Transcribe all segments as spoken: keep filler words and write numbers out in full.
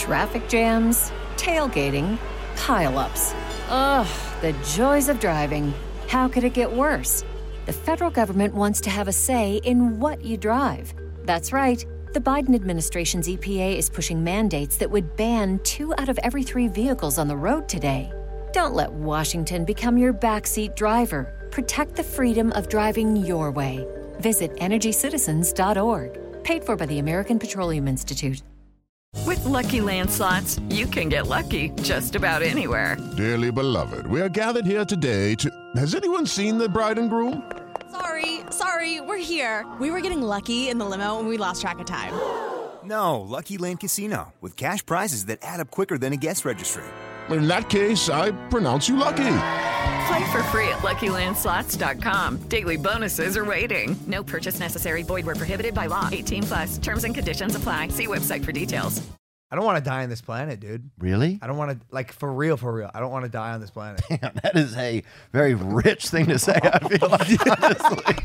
Traffic jams, tailgating, pile-ups. Ugh, the joys of driving. How could it get worse? The federal government wants to have a say in what you drive. That's right. The Biden administration's E P A is pushing mandates that would ban two out of every three vehicles on the road today. Don't let Washington become your backseat driver. Protect the freedom of driving your way. Visit energy citizens dot org. Paid for by the American Petroleum Institute. With Lucky Land Slots, you can get lucky just about anywhere. Dearly beloved, we are gathered here today to... Has anyone seen the bride and groom? Sorry, sorry, we're here. We were getting lucky in the limo and we lost track of time. No, Lucky Land Casino, with cash prizes that add up quicker than a guest registry. In that case, I pronounce you lucky. Play for free at Lucky Land Slots dot com. Daily bonuses are waiting. No purchase necessary. Void where prohibited by law. eighteen plus. Terms and conditions apply. See website for details. I don't want to die on this planet, dude. Really? I don't want to, like, for real, for real. I don't want to die on this planet. Damn, that is a very rich thing to say, I feel like, honestly.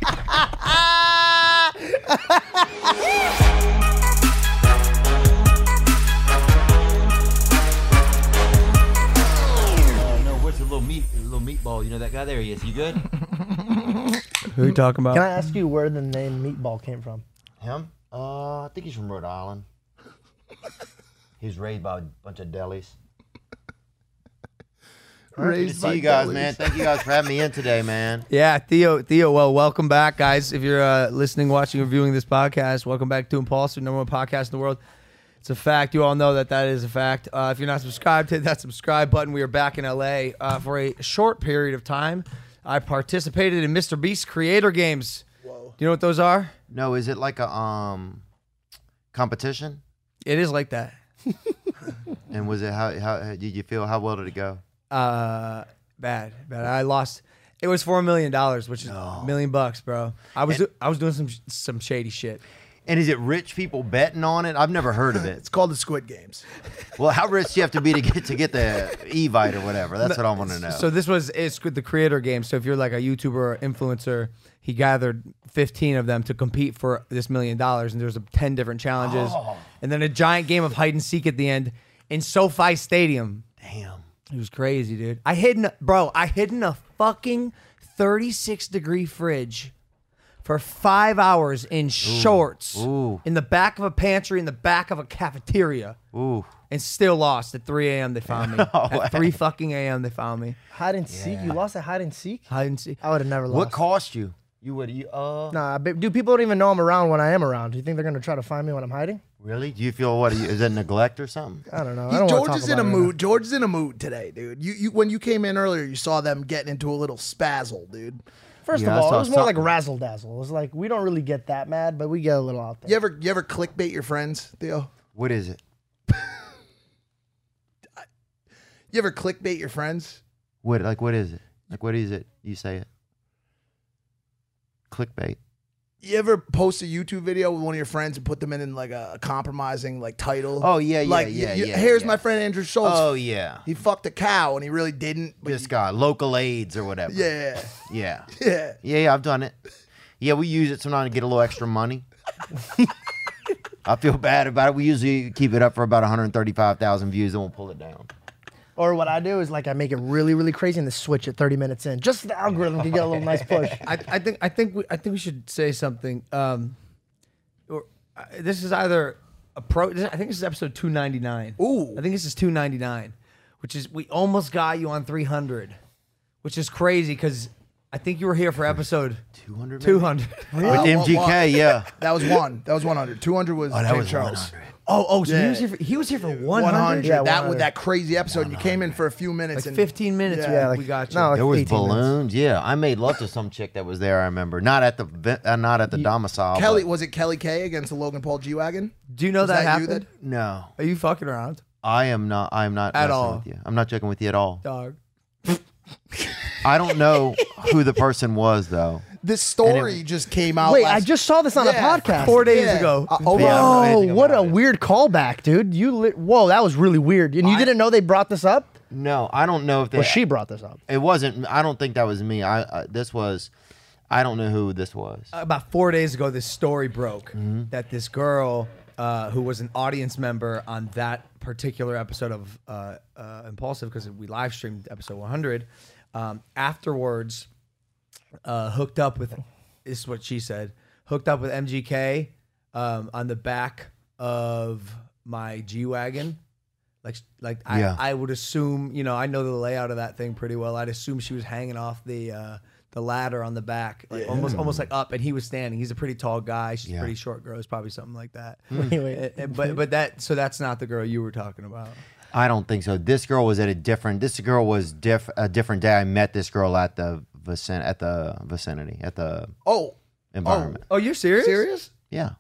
Oh, no, where's the little meat, the little meatball? You know that guy? There he is. You good? Who are you talking about? Can I ask you where the name Meatball came from? Him? Uh, I think he's from Rhode Island. He was raised by a bunch of delis. Good to see you guys, delis. Man. Thank you guys for having me in today, man. Yeah, Theo, Theo, well, welcome back, guys. If you're uh, listening, watching, or viewing this podcast, welcome back to Impulsive, number one podcast in the world. It's a fact. You all know that that is a fact. Uh, if you're not subscribed, hit that subscribe button. We are back in L A uh, for a short period of time. I participated in Mister Beast's Creator Games. Whoa. Do you know what those are? No, is it like a um competition? It is like that. And was it how how did you feel? How well did it go? Uh, bad, bad. I lost. It was for a million dollars, which is a no. million bucks, bro. I was and, I was doing some some shady shit. And is it rich people betting on it? I've never heard of it. It's called the Squid Games. Well, how rich do you have to be to get to get the Evite or whatever? That's what I want to know. So this was it's the creator game. So if you're like a YouTuber or influencer, he gathered fifteen of them to compete for this million dollars, and there's a ten different challenges, oh. and then a giant game of hide and seek at the end in SoFi Stadium. Damn, it was crazy, dude. I hid in a, bro. I hid in a fucking thirty-six degree fridge for five hours in shorts Ooh. in the back of a pantry in the back of a cafeteria. Ooh. And still lost at three a.m. They found me. Oh, at three fucking a.m. they found me. Hide and seek? Yeah. You lost at hide and seek? Hide and seek. I would have never lost. What cost you? You would you uh Nah, but dude, people don't even know I'm around when I am around. Do you think they're gonna try to find me when I'm hiding? Really? Do you feel what? Is that neglect or something? I don't know. He, I don't George talk is in about a it right mood. George is in a mood today, dude. You, you when you came in earlier, you saw them getting into a little spazzle, dude. First Yeah, I of all, saw it was more something. like razzle dazzle. It was like we don't really get that mad, but we get a little out there. You ever you ever clickbait your friends, Theo? What is it? You ever clickbait your friends? What like what is it? Like what is it? You say it. Clickbait. You ever post a YouTube video with one of your friends and put them in, in like a compromising like title? Oh yeah, yeah, like, yeah, you, yeah. Here's yeah. my friend Andrew Schultz. Oh yeah. He fucked a cow and he really didn't. But This he, guy, local aids or whatever. Yeah. Yeah. Yeah. Yeah, yeah, I've done it. Yeah, we use it sometimes to get a little extra money. I feel bad about it. We usually keep it up for about one hundred thirty-five thousand views, and we'll pull it down. Or what I do is like I make it really, really crazy and then switch it thirty minutes in. Just so the algorithm can get a little nice push. I, I think I think we, I think we should say something. Um, or uh, this is either a pro. I think this is episode two ninety-nine. Ooh. I think this is two ninety-nine, which is we almost got you on three hundred, which is crazy because I think you were here for episode two hundred. two hundred. With M G K, yeah. That was one. That was one hundred. two hundred was Oh, that James was Charles. one hundred. Oh, oh, so Yeah. he was here for he was here for one one hundred. hundred. Yeah, that one hundred. with that crazy episode. And you came in for a few minutes. Like and fifteen minutes. Yeah. we, Yeah, like- we got you. no, like There was eighteen minutes. balloons. Yeah, I made love to some chick that was there. I remember, not at the ve- uh, not at the domicile. Kelly, but- was it Kelly K against the Logan Paul G wagon? Do you know Was that, that you happened? that- No, Are you fucking around, I am not. I am not At messing all. With you. I'm not joking with you at all. dog? I don't know who the person was though. This story just came out. Wait, last- I just saw this on Yeah. a podcast. Four days Yeah. ago. Uh, oh, Yeah, I don't know Whoa, anything what a about it. weird callback, dude. You li- Whoa, that was really weird. And you I- didn't know they brought this up? No, I don't know if they. Well, she brought this up. It wasn't. I don't think that was me. I. I this was. I don't know who this was. About four days ago, this story broke Mm-hmm. that this girl uh, who was an audience member on that particular episode of uh, uh, Impulsive, because we live streamed episode one hundred. Um, afterwards, uh, hooked up with, this is what she said, hooked up with M G K um, on the back of my G-Wagon. Like, like Yeah. I, I would assume, you know, I know the layout of that thing pretty well. I'd assume she was hanging off the uh, the ladder on the back, like almost almost like up, and he was standing. He's a pretty tall guy. She's Yeah. a pretty short girl. It's probably something like that. Wait, wait. And- and- but but that so that's not the girl you were talking about. I don't think so. This girl was at a different. This girl was diff a different day. I met this girl at the vicin at the vicinity at the Oh, environment. Oh, you're serious? serious? Yeah.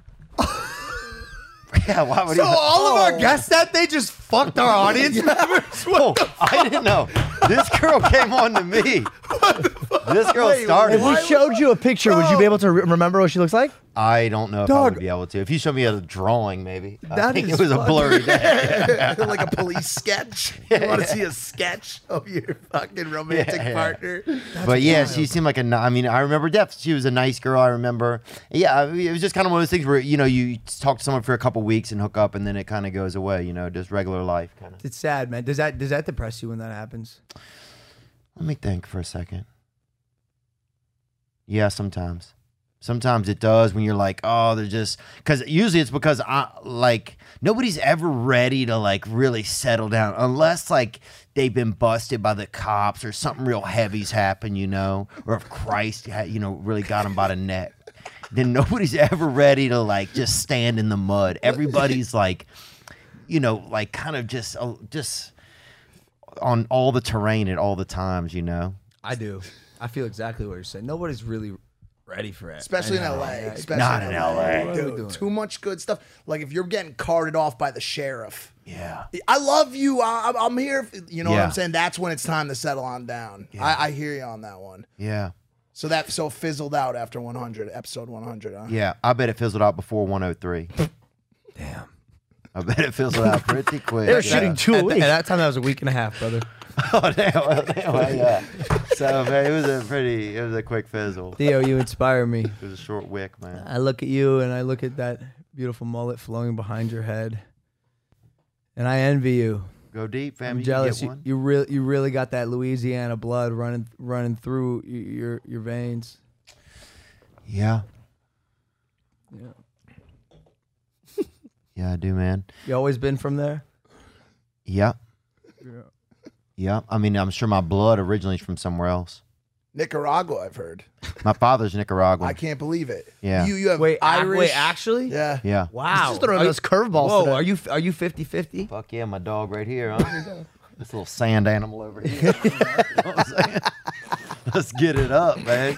Yeah. Why would So he? all of Oh. our guests that they just fucked our audience members. Oh, I didn't know. This girl came on to me. This girl started. If we showed you a picture, would you be able to re- remember what she looks like? I don't know if I Dog. would be able to. If you showed me a drawing, maybe. I That think is it was a fucking- blurry day. Like a police sketch. You want to see a sketch of your fucking romantic Yeah, yeah. partner? But yeah, she seemed like a. ni- I mean, I remember Def. She was a nice girl. I remember. Yeah, I mean, it was just kind of one of those things where you know you talk to someone for a couple weeks and hook up, and then it kind of goes away. You know, just regular life kind of. It's sad, man. Does that does that depress you when that happens? Let me think for a second. Yeah, sometimes. Sometimes it does when you're like, oh, they're just because usually it's because I like nobody's ever ready to like really settle down unless like they've been busted by the cops or something real heavy's happened, you know, or if Christ, had, you know, really got them by the neck. Then nobody's ever ready to like just stand in the mud. Everybody's like, you know, like kind of just uh, just on all the terrain at all the times, you know. I do. I feel exactly what you're saying. Nobody's really ready for it. Especially in I know. L A. Yeah, Especially Not in in L A. L A. What are we Dude, doing? too much good stuff. Like if you're getting carted off by the sheriff. Yeah. I love you. I, I'm- I'm here. if- You know what Yeah. I'm saying? That's when it's time to settle on down. I, I hear you on that one. Yeah. So that so fizzled out after one hundred, episode one hundred, huh? Yeah, I bet it fizzled out before one oh three. Damn. I bet it fizzled out pretty quick. They were yeah. shooting two a At, th- week. at that time, that was a week and a half, brother. Oh damn! Well, damn well, yeah. So man, it was a pretty, it was a quick fizzle. Theo, you inspire me. It was a short wick, man. I look at you and I look at that beautiful mullet flowing behind your head, and I envy you. Go deep, fam. I'm You jealous. Get You, one. you really, you really got that Louisiana blood running, running through y- your your veins. Yeah. Yeah. Yeah, I do, man. You always been from there? Yeah. Yeah. Yeah. I mean, I'm sure my blood originally is from somewhere else. Nicaragua, I've heard. My father's Nicaraguan. I can't believe it. Yeah. You you have Wait, ac- Irish. wait, actually? Yeah. Yeah. Wow. Just throwing Are you- those curveballs Whoa, today. are you are you fifty-fifty? Fuck yeah, my dog right here, huh? This little sand animal over here. You know what I'm saying? Let's get it up, man.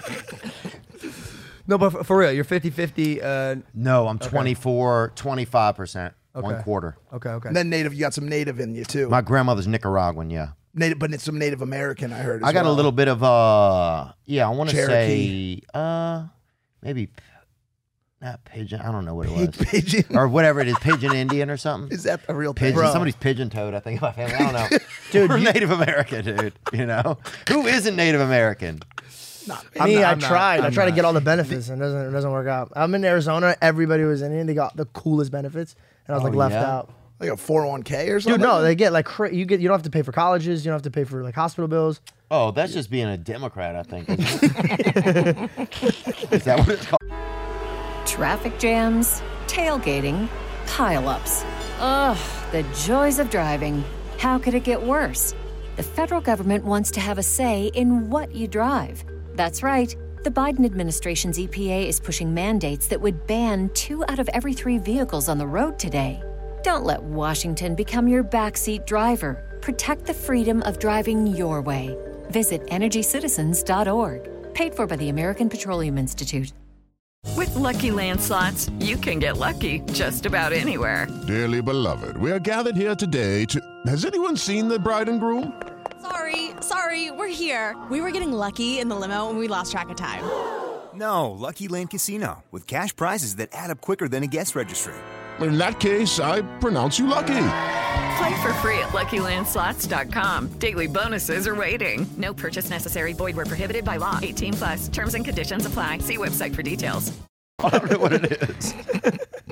No, but for, for real, you're fifty-fifty. Uh, No, I'm twenty-four, twenty-five percent, one Okay. quarter. okay, okay. And then native, you got some native in you too. My grandmother's Nicaraguan, yeah. native, but it's some Native American. I heard. As I got well. a little bit of uh, yeah. I want to Cherokee. say uh, maybe p- not pigeon. I don't know what it was, Pigeon. or whatever it is, pigeon Indian or something. Is that a real thing? Pigeon. Somebody's pigeon toed. I think in my family. I don't know. Dude, We're you- Native American, dude. You know who isn't Native American? I'm Me, not- I I'm not- tried. I I'm tried to not. get all the benefits, and it doesn't it doesn't work out. I'm in Arizona. Everybody was Indian. They got the coolest benefits, and I was Oh, like left yeah? out. Like a four oh one k or something. Dude, no, they get like cra- you get you don't have to pay for colleges. You don't have to pay for like hospital bills. Oh, that's just being a Democrat, I think. Isn't it? Is that what it's called? Traffic jams, tailgating, pileups. Ugh, the joys of driving. How could it get worse? The federal government wants to have a say in what you drive. That's right. The Biden administration's E P A is pushing mandates that would ban two out of every three vehicles on the road today. Don't let Washington become your backseat driver. Protect the freedom of driving your way. Visit energy citizens dot org. Paid for by the American Petroleum Institute. With Lucky Land Slots, you can get lucky just about anywhere. Dearly beloved, we are gathered here today to... Has anyone seen the bride and groom? Sorry, sorry, we're here. We were getting lucky in the limo and we lost track of time. No, Lucky Land Casino, with cash prizes that add up quicker than a guest registry. In that case, I pronounce you lucky. Play for free at lucky land slots dot com. Daily bonuses are waiting. No purchase necessary. Void where prohibited by law. eighteen plus. Terms and conditions apply. See website for details. I don't know what it is.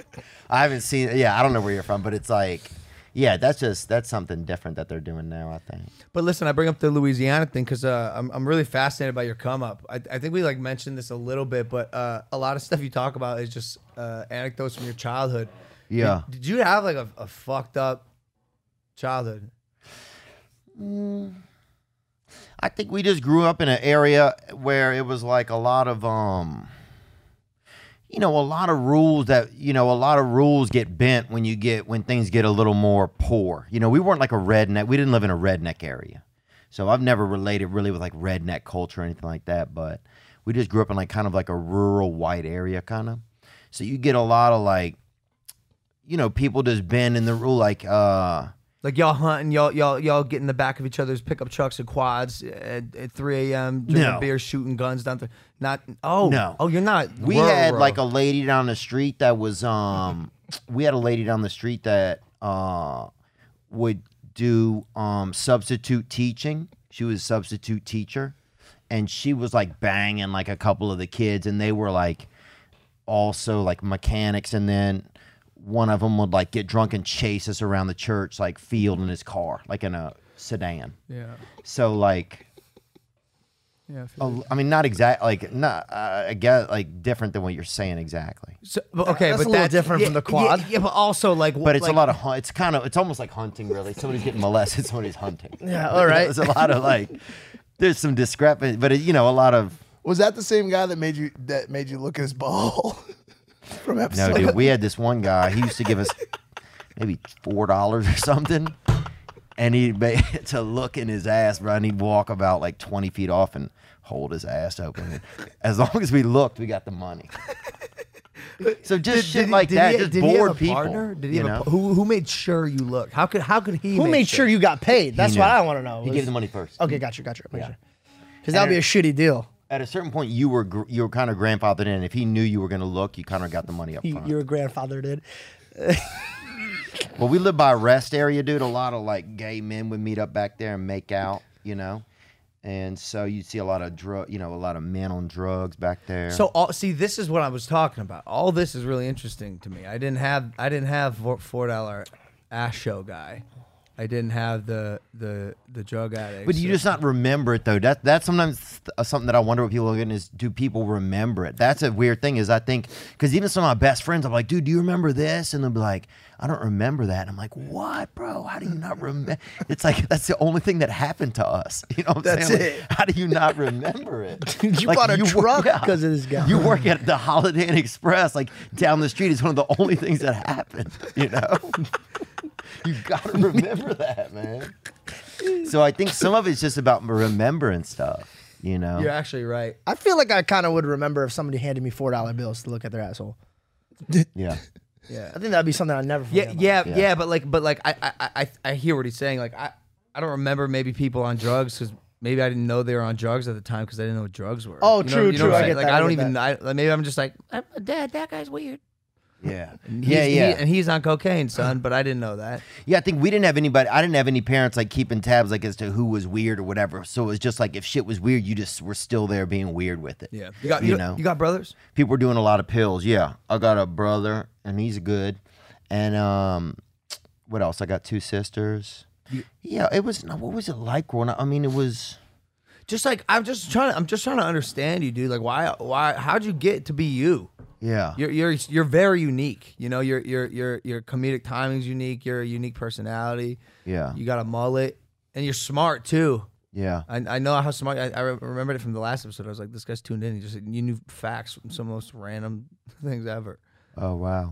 I haven't seen. Yeah, I don't know where you're from, but it's like, yeah, that's just that's something different that they're doing now, I think. But listen, I bring up the Louisiana thing because uh, I'm I'm really fascinated by your come up. I, I think we like mentioned this a little bit, but uh, a lot of stuff you talk about is just uh, anecdotes from your childhood. Yeah. Did, did you have like a, a fucked up childhood? Mm. I think we just grew up in an area where it was like a lot of um. You know, a lot of rules that, you know, a lot of rules get bent when you get, when things get a little more poor. You know, we weren't like a redneck. We didn't live in a redneck area. So I've never related really with like redneck culture or anything like that. But we just grew up in like kind of like a rural white area kind of. So you get a lot of like, you know, people just bending the rule like, uh, Like y'all hunting, y'all y'all y'all get in the back of each other's pickup trucks and quads at, at three a.m. drinking No. beer, shooting guns down there. Not oh No. oh you're not. We Rural, had rural. like a lady down the street that was um we had a lady down the street that uh would do um substitute teaching. She was a substitute teacher, and she was like banging like a couple of the kids, and they were like also like mechanics, and then one of them would like get drunk and chase us around the church like field in his car, like in a sedan. Yeah. So like Yeah. I feel a- like- I mean, not exact, like not. Uh, I guess like different than what you're saying exactly. So, but okay, That's but a little that- different yeah, from the quad. Yeah, yeah, but also like, But it's like, a lot of hun- it's kind of it's almost like hunting really. Somebody's getting molested, somebody's hunting. Yeah, all right. There's a lot of like there's some discrepancy, but it, you know, a lot of Was that the same guy that made you that made you look at his ball from episode? no, dude. We had this one guy. He used to give us maybe four dollars or something, and he'd be, to look in his ass, bro. And he'd walk about like twenty feet off and hold his ass open. As long as we looked, we got the money. So just shit he- like did that, he- just did he have bored a people. partner? Did he you have a, know? pa- who who made sure you looked? How could how could he? Who make made sure you got paid? That's knew. what I want to know. He was- gave the money first. Okay, got you, got you. Yeah. Because that would be a shitty deal. At a certain point, you were gr- you were kind of grandfathered in. If he knew you were going to look, you kind of got the money up You, front. your grandfather did. Well, we live by a rest area, dude. A lot of like gay men would meet up back there and make out, you know. And so you'd see a lot of drug, you know, a lot of men on drugs back there. So all, see, this is what I was talking about. All this is really interesting to me. I didn't have I didn't have four- four dollar ass show guy. I didn't have the the the drug addict. But you just not remember it though. That that's sometimes th- something that I wonder what people look at is, do people remember it? That's a weird thing. Is I think because even some of my best friends, I'm like, dude, do you remember this? And they'll be like, I don't remember that. And I'm like, what, bro? How do you not remember? It's like that's the only thing that happened to us. You know, what I'm That's saying? it. Like, how do you not remember it? You Like, bought a work- truck yeah. because of this guy. You work at the Holiday Inn Express, like down the street. Is one of the only things that happened. You know. You gotta remember that, man. So I think some of it's just about remembering stuff, you know? You're actually right. I feel like I kind of would remember if somebody handed me four dollar bills to look at their asshole. Yeah. Yeah. I think that'd be something I'd never Yeah, forget. about. yeah, Yeah. yeah, but like, but like, I, I, I, I hear what he's saying. Like, I, I don't remember maybe people on drugs because maybe I didn't know they were on drugs at the time because I didn't know what drugs were. Oh, You know- true, you know true. what I'm I saying? get Like, that, I I don't get even. I, like, maybe I'm just like, "Uh, Dad, that guy's weird. Yeah. And Yeah, he's- yeah. he- and he's on cocaine, son. But I didn't know that. Yeah, I think we didn't have anybody, I didn't have any parents like keeping tabs like as to who was weird or whatever. So it was just like if shit was weird, you just were still there being weird with it. Yeah. You got, You you, know. you got brothers? People were doing a lot of pills. Yeah. I got a brother and he's good. And um, what else? I got two sisters. Yeah, it was, what was it like growing up? I mean, it was. Just like I'm just trying. I'm just trying to understand you, dude. Like, why? Why? How'd you get to be you? Yeah. You're you're you're very unique. You know, your your your your comedic timing's unique. You're a unique personality. Yeah. You got a mullet, and you're smart too. Yeah. I I know how smart. I, I remembered it from the last episode. I was like, this guy's tuned in. He just you knew facts from some of the most random things ever. Oh, wow.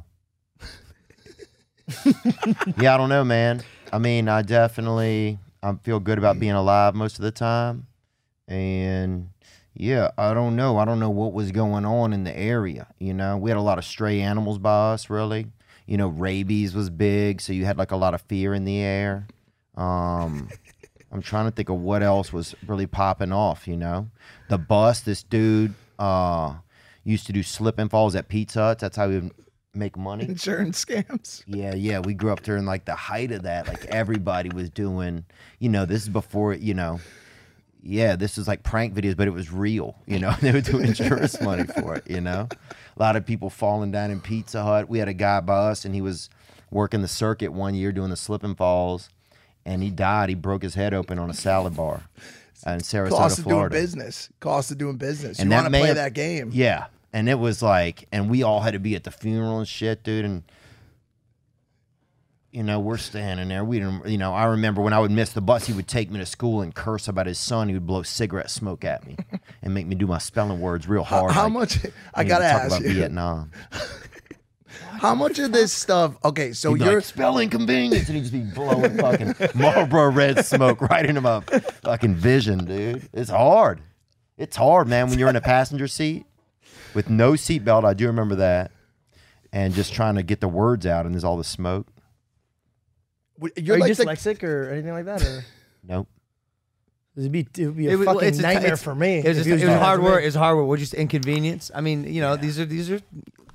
Yeah, I don't know, man. I mean, I definitely I feel good about being alive most of the time. And yeah, I don't know. I don't know what was going on in the area. You know, we had a lot of stray animals by us, really. You know, rabies was big, so you had like a lot of fear in the air. Um, I'm trying to think of what else was really popping off, you know. The bus, this dude uh, used to do slip and falls at Pizza Huts. That's how he would make money. Insurance scams. Yeah, yeah. We grew up during like the height of that. Like everybody was doing, you know, this is before, you know, yeah, this is like prank videos, but it was real. You know, they would do insurance money for it. You know, a lot of people falling down in Pizza Hut. We had a guy by us, and he was working the circuit one year doing the slip and falls, and he died. He broke his head open on a salad bar in Sarasota, Cost of Florida. doing business. Cost of doing business. And you that want to play man- that game. Yeah. And it was like, and we all had to be at the funeral and shit, dude. And, you know, we're standing there. We didn't, you know, I remember when I would miss the bus, he would take me to school and curse about his son. He would blow cigarette smoke at me and make me do my spelling words real hard. How like, much? I you know, gotta talk ask about you. Vietnam. How much of this stuff? Okay, so He'd be you're like, spelling convenience, and he'd just be blowing fucking Marlboro Red smoke right into my fucking vision, dude. It's hard. It's hard, man, when you're in a passenger seat with no seatbelt. I do remember that, and just trying to get the words out, and there's all the smoke. You're Are you like the- dyslexic or anything like that? Or? Nope. It'd be, it would be a It was- fucking it's a- nightmare it's- for me. It was, if just, he it was doing that hard to me. work. It's hard work. We're just inconvenience. I mean, you know, these are these are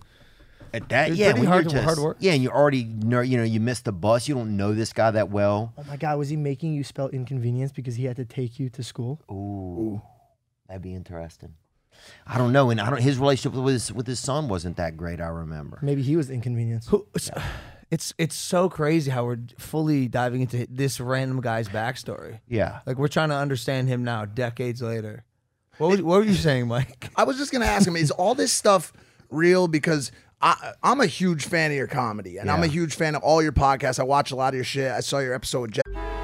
At that, It's yeah, pretty when hard you're to- just, hard work. Yeah, and you already know, you know, you missed the bus. You don't know this guy that well. Oh my God, was he making you spell inconvenience because he had to take you to school? Ooh, that'd be interesting. I don't know, and I don't. His relationship with his with his son wasn't that great. I remember. Maybe he was inconvenienced. Who, it's it's so crazy how we're fully diving into this random guy's backstory. Yeah, like we're trying to understand him now, decades later. What was, what were you saying, Mike? I was just gonna ask him: is all this stuff real? Because I, I'm a huge fan of your comedy, and I'm a Yeah. huge fan of all your podcasts. I watch a lot of your shit. I saw your episode with Jeff.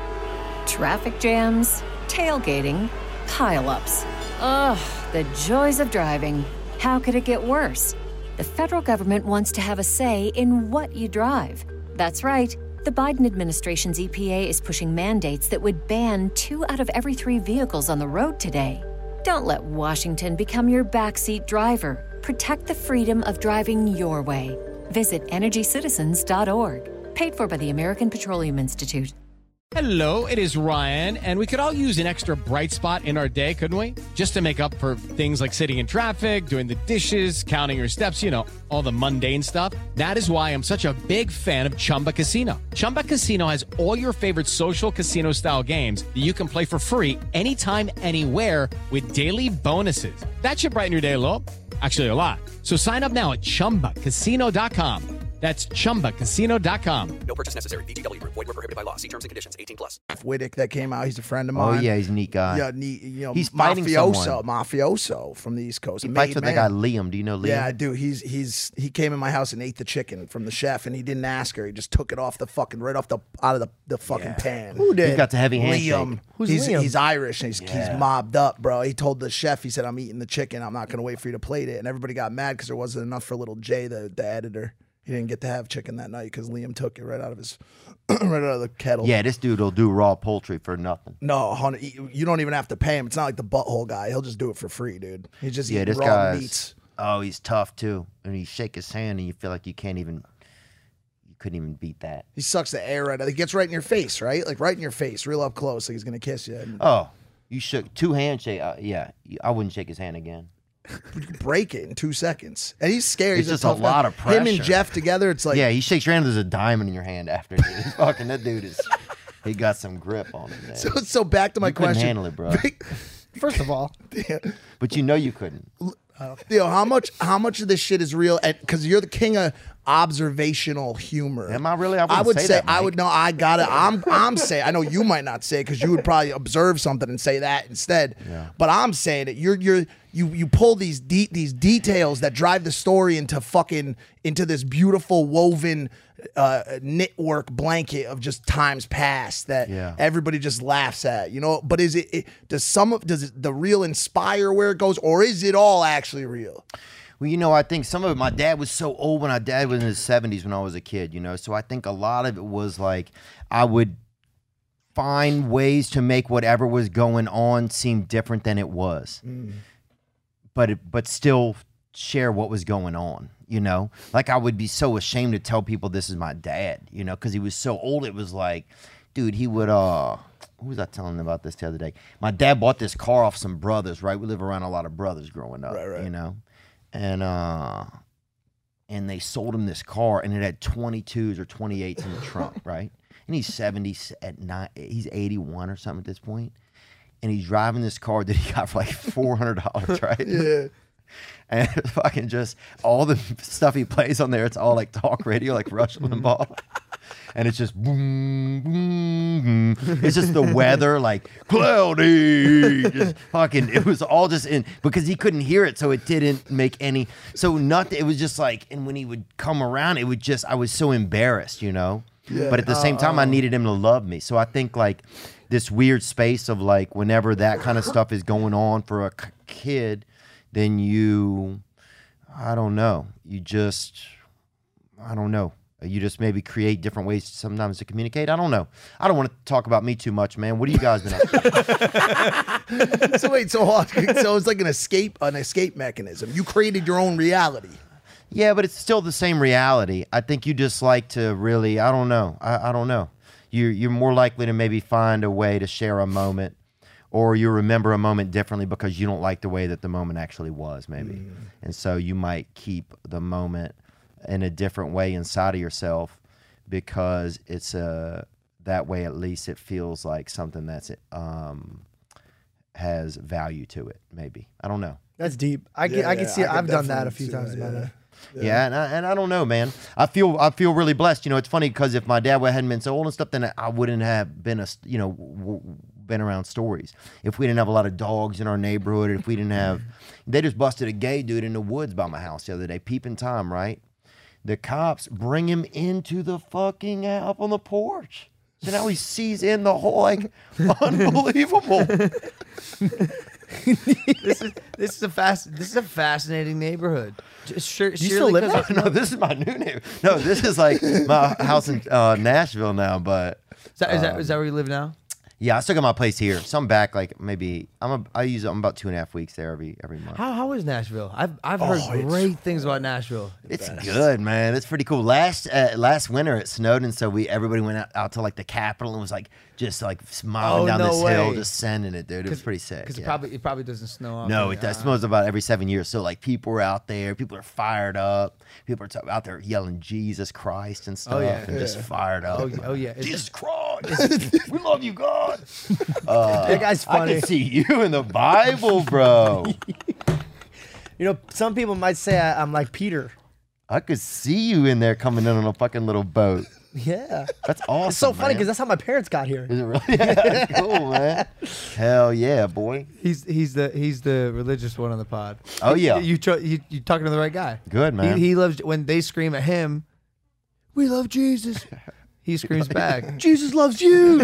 Traffic jams, tailgating, pileups. Ugh, the joys of driving. How could it get worse? The federal government wants to have a say in what you drive. That's right. The Biden administration's E P A is pushing mandates that would ban two out of every three vehicles on the road today. Don't let Washington become your backseat driver. Protect the freedom of driving your way. Visit energy citizens dot org. Paid for by the American Petroleum Institute. Hello, it is Ryan, and we could all use an extra bright spot in our day, couldn't we? Just to make up for things like sitting in traffic, doing the dishes, counting your steps, you know, all the mundane stuff. That is why I'm such a big fan of Chumba Casino. Chumba Casino has all your favorite social casino-style games that you can play for free anytime, anywhere with daily bonuses. That should brighten your day a little. Actually, a lot. So sign up now at chumba casino dot com. That's chumba casino dot com. No purchase necessary. V G W Group. Void were prohibited by law. See terms and conditions. eighteen plus. Whittick that came out. He's a friend of Oh mine. yeah, he's a neat guy. Yeah, neat, you know, he's fighting mafioso, someone. mafioso from the East Coast. He A fights made with man. that guy Liam. Do you know Liam? Yeah, I do. He's he's he came in my house and ate the chicken from the chef, and he didn't ask her. He just took it off the fucking right off the out of the, the fucking pan. Who did? He's got the heavy handshake. Liam. Who's he's, Liam? He's Irish and he's, Yeah. he's mobbed up, bro. He told the chef, he said, "I'm eating the chicken. I'm not gonna wait for you to plate it." And everybody got mad because there wasn't enough for little Jay, the the editor. He didn't get to have chicken that night because Liam took it right out of his right out of the kettle. Yeah, this dude will do raw poultry for nothing. No, hun- you you don't even have to pay him. It's not like the butthole guy. He'll just do it for free, dude. He's just Yeah, eating this raw guy's meats. oh, he's tough too. And you shake his hand and you feel like you can't even, you couldn't even beat that. He sucks the air right out. He gets right in your face, right? Like right in your face, real up close, like he's gonna kiss you. And Oh, you shook two handshake. Uh, yeah, I wouldn't shake his hand again. you can break it in two seconds. And he's scary. It's He's just a tough guy. lot of Him and pressure. Jeff together, it's like yeah, he shakes your hand. There's a diamond in your hand after. Dude. He's fucking that dude is. He got some grip on him. Man. So so back to my you couldn't question. handle it, bro. First of all, But you know you couldn't. Theo, how much how much of this shit is real? Because you're the king of observational humor. Am I really? I, I wouldn't would say, say, that, I Mike. would know. I got it. I'm I'm saying. I know you might not say because you would probably observe something and say that instead. Yeah. But I'm saying it. You're you're you you pull these de- these details that drive the story into fucking into this beautiful woven uh, knitwork blanket of just times past that Yeah. everybody just laughs at. You know. But is it, it does some of does it, the real inspire where it goes, or is it all actually real? Well, you know, I think some of it, my dad was so old when my dad was in his seventies when I was a kid, you know, so I think a lot of it was like I would find ways to make whatever was going on seem different than it was, but it, but still share what was going on, you know? Like I would be so ashamed to tell people this is my dad, you know, because he was so old. It was like, dude, he would, uh, who was I telling them about this the other day? My dad bought this car off some brothers, right? We live around a lot of brothers growing up, Right, right. you know? And uh, and they sold him this car, and it had twenty-twos or twenty-eights in the trunk, right? And he's seventy at nine, he's eighty-one or something at this point. and he's driving this car that he got for like four hundred dollars, right? Yeah. And fucking just all the stuff he plays on there, it's all like talk radio, like Rush Limbaugh. And it's just boom, boom, boom. It's just the weather, like cloudy. Just fucking, it was all just in, because he couldn't hear it, so it didn't make any, so nothing, it was just like, and when he would come around, it would just, I was so embarrassed, you know? Yeah. But at the same time, I needed him to love me. So I think like this weird space of like, whenever that kind of stuff is going on for a k- kid, then you, I don't know, you just, I don't know. You just maybe create different ways sometimes to communicate. I don't know. I don't want to talk about me too much, man. What have you guys been up to? So wait, so so it's like an escape, an escape mechanism. You created your own reality. Yeah, but it's still the same reality. I think you just like to really, I don't know. I, I don't know. You're, you're more likely to maybe find a way to share a moment, or you remember a moment differently because you don't like the way that the moment actually was, maybe. Mm. And so you might keep the moment in a different way inside of yourself because it's a, that way at least it feels like something that's um, has value to it, maybe. I don't know. That's deep. I can, Yeah, I can yeah, see. I I've can done that a definitely few see times that, in my yeah. life. Yeah, yeah and, I, and I don't know, man. I feel I feel really blessed. You know, it's funny because if my dad hadn't been so old and stuff, then I wouldn't have been a you know w- been around stories. If we didn't have a lot of dogs in our neighborhood, if we didn't have, they just busted a gay dude in the woods by my house the other day, peeping Tom, right? The cops bring him into the fucking uh, up on the porch. So now he sees in the whole, like, unbelievable. this is this is a fast this is a fascinating neighborhood. Just sure, you still live there? No, this is my new neighborhood. No, this is like my house in uh, Nashville now. But Is that, is, that, um, is that where you live now? yeah, I still got my place here. So I'm back like maybe I'm a, I use I'm about two and a half weeks there every every month. How how is Nashville? I've I've Oh, heard it's- great things about Nashville. It's good, man. It's pretty cool. Last uh, last winter it snowed, and so we everybody went out, out to like the Capitol and was like just like smiling Oh, down no this hill, way. just sending it, dude. It was pretty sick. Because yeah. it probably it probably doesn't snow out No, there. it does. Uh, snows about every seven years. So like people are out there, people are fired up, people are t- out there yelling Jesus Christ and stuff, Oh, yeah. and just fired up. Oh, yeah. Oh, yeah. It's- Jesus Christ, we love you, God. Uh, That guy's funny. I can see you in the Bible, bro. You know, some people might say I, I'm like Peter. I could see you in there coming in on a fucking little boat. Yeah. That's awesome. It's so funny man. because that's how my parents got here. Is it really? Yeah, that's cool, man. Hell yeah, boy. He's he's the he's the religious one on the pod. Oh, yeah. You you, you you talking to the right guy. Good, man. He, he loves when they scream at him. We love Jesus. He screams back. Jesus loves you.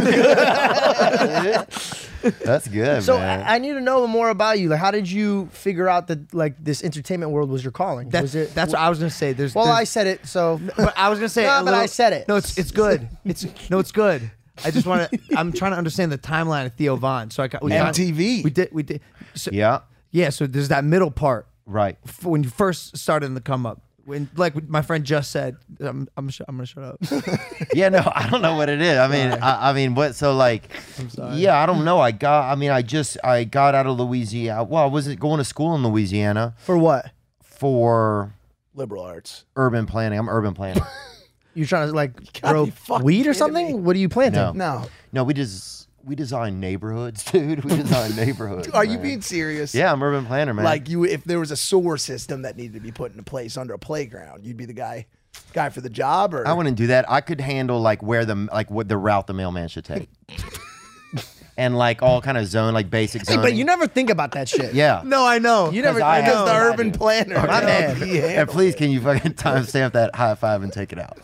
That's good, So man. I, I need to know more about you. Like, how did you figure out that like this entertainment world was your calling? That's was it? that's what I was gonna say. There's well, there's, I said it. So, but I was gonna say. No, a but little- I said it. No, it's it's good. It's no, it's good. I just want to. I'm trying to understand the timeline of Theo Von. So I got we M got- T V. We did we did. So, yeah, yeah. So there's that middle part. right. f- When you first started in the come up. When, like my friend just said, I'm I'm, sh- I'm gonna shut up. Yeah, no, I don't know what it is. I mean, I, I mean, what? So like, yeah, I don't know. I got. I mean, I just I got out of Louisiana. Well, I wasn't going to school in Louisiana for what? For Liberal arts. urban planning. I'm urban planning. You trying to like gotta grow be fucking weed or kidding something? me. What are you planting? No, No. no, we just we design neighborhoods, dude. We design neighborhoods. Are you man. being serious? Yeah, I'm urban planner, man. Like you, if there was a sewer system that needed to be put into place under a playground, you'd be the guy, guy for the job, or I wouldn't do that. I could handle like where the like what the route the mailman should take, and like all kind of zone like basic Hey, zoning. but you never think about that shit. yeah. No, I know. You never. I because have the no urban idea. planner. My man. And please, can you fucking timestamp that high five and take it out?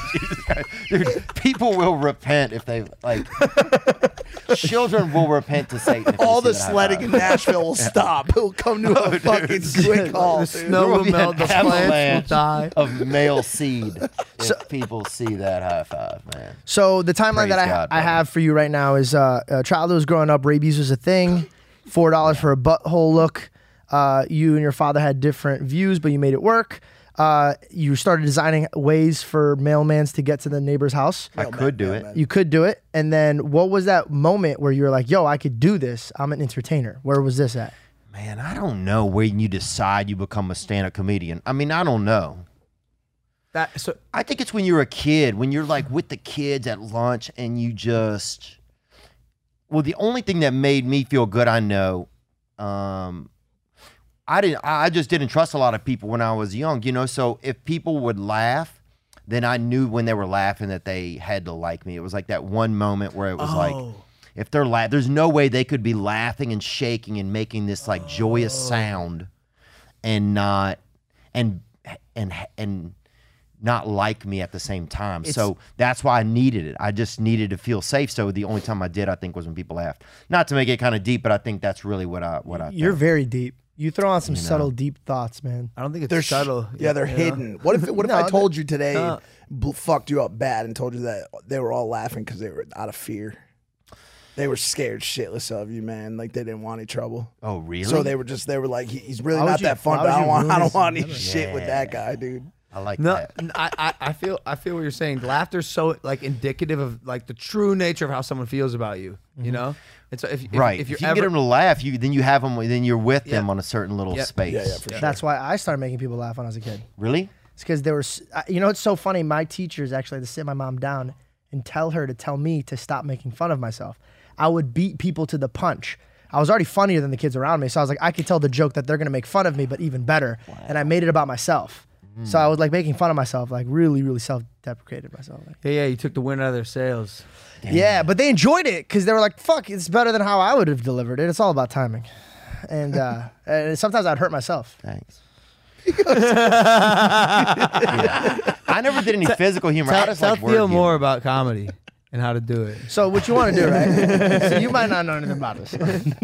Dude, people will repent if they like. Children will repent to Satan. if they All see the that high sledding five. in Nashville will stop. It'll come to a fucking quick halt. The dude. snow There will will be melt. an The plants will avalanche die. of male seed if people see that high five, man. So the timeline Praise that I, God, I brother. have for you right now is uh, uh childhood was growing up, rabies was a thing, four dollars for a butthole look. Uh, you and your father had different views, but you made it work. Uh, you started designing ways for mailmans to get to the neighbor's house. I could do it. You could do it. And then what was that moment where you were like, yo, I could do this. I'm an entertainer. Where was this at? Man, I don't know when you decide you become a stand-up comedian. I mean, I don't know. That so I think it's when you're a kid, when you're like with the kids at lunch and you just, well, the only thing that made me feel good, I know, um, I didn't. I just didn't trust a lot of people when I was young, you know. So if people would laugh, then I knew when they were laughing that they had to like me. It was like that one moment where it was Oh. like, if they're la- there's no way they could be laughing and shaking and making this like joyous sound, and not, and and and not like me at the same time. It's- So that's why I needed it. I just needed to feel safe. So the only time I did, I think, was when people laughed. Not to make it kind of deep, but I think that's really what I what I. You're think. very deep. You throw on some You know. subtle, deep thoughts, man. I don't think it's They're sh- subtle. Yeah, they're you know? hidden. What if what if No, I told you today no. bl- fucked you up bad and told you that they were all laughing because they were out of fear. They were scared shitless of you, man. Like they didn't want any trouble. Oh, really? So they were just they were like, he, he's really Why would not you- that fun. why But I would don't you want I ruin don't his want any memory? shit with that guy, dude. I like No, that. n- I, I, I feel I feel what you're saying. Laughter's so like indicative of like the true nature of how someone feels about you. You know, and so if, if Right. if If, you're you ever, get them to laugh, you then you have them. Then you're with them Yeah. on a certain little Yep. space. Yeah, yeah, for sure. That's why I started making people laugh when I was a kid. Really? It's because there was, you know, it's so funny. My teachers actually had to sit my mom down and tell her to tell me to stop making fun of myself. I would beat people to the punch. I was already funnier than the kids around me, so I was like, I could tell the joke that they're gonna make fun of me, but even better. And I made it about myself. So I was like making fun of myself, like really, really self-deprecated myself. Like, yeah, yeah, you took the wind out of their sails. yeah, but they enjoyed it because they were like, "Fuck, it's better than how I would have delivered it." It's all about timing, and uh, and sometimes I'd hurt myself. Thanks. Yeah. I never did any physical humor. I Tell, just tell like word Theo humor. more about comedy and how to do it. So what you want to do, right? So you might not know anything about this.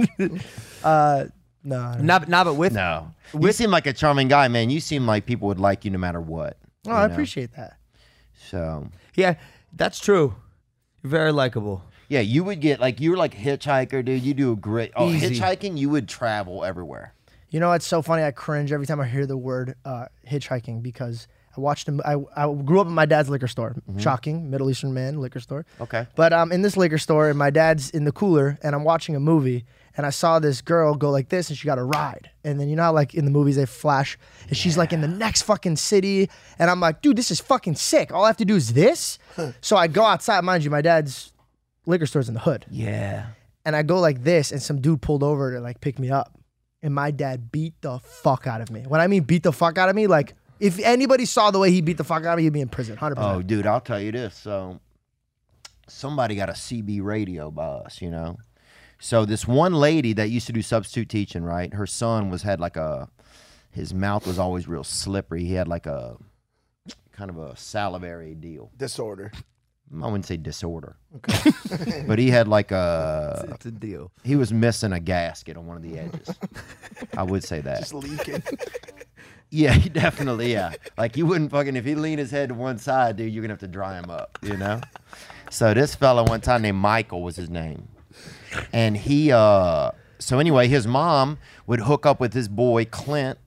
uh, no, I don't- Not, not but with No. You seem like a charming guy, man. You seem like people would like you no matter what. oh, you I know? appreciate that. So, yeah, that's true. You're very likable. yeah, you would get like you were like hitchhiker, dude. You do a great. Oh, Easy. hitchhiking, you would travel everywhere. You know, it's so funny. I cringe every time I hear the word uh, hitchhiking because I watched him. I, I grew up in my dad's liquor store. Shocking, Middle Eastern man liquor store. Okay. But I'm in this liquor store and my dad's in the cooler and I'm watching a movie and I saw this girl go like this and she got a ride. And then you know how like in the movies they flash and she's like in the next fucking city and I'm like, dude, this is fucking sick. All I have to do is this. So I go outside, mind you, my dad's liquor store's in the hood. Yeah. And I go like this and some dude pulled over to like pick me up. And my dad beat the fuck out of me. When I mean beat the fuck out of me, like if anybody saw the way he beat the fuck out of me, he'd be in prison, one hundred percent. Oh, dude, I'll tell you this. So, somebody got a C B radio by us, you know. So this one lady that used to do substitute teaching, right? Her son was had like a, his mouth was always real slippery. He had like a, kind of a salivary deal. Disorder. I wouldn't say disorder. Okay. But he had like a, It's, it's a deal. he was missing a gasket on one of the edges. I would say that. Just leaking. Yeah, he definitely, yeah. Like you wouldn't fucking, if he leaned his head to one side, dude, you're gonna have to dry him up, you know? So this fella one time named Michael was his name. And he, uh, so anyway, his mom would hook up with his boy Clint,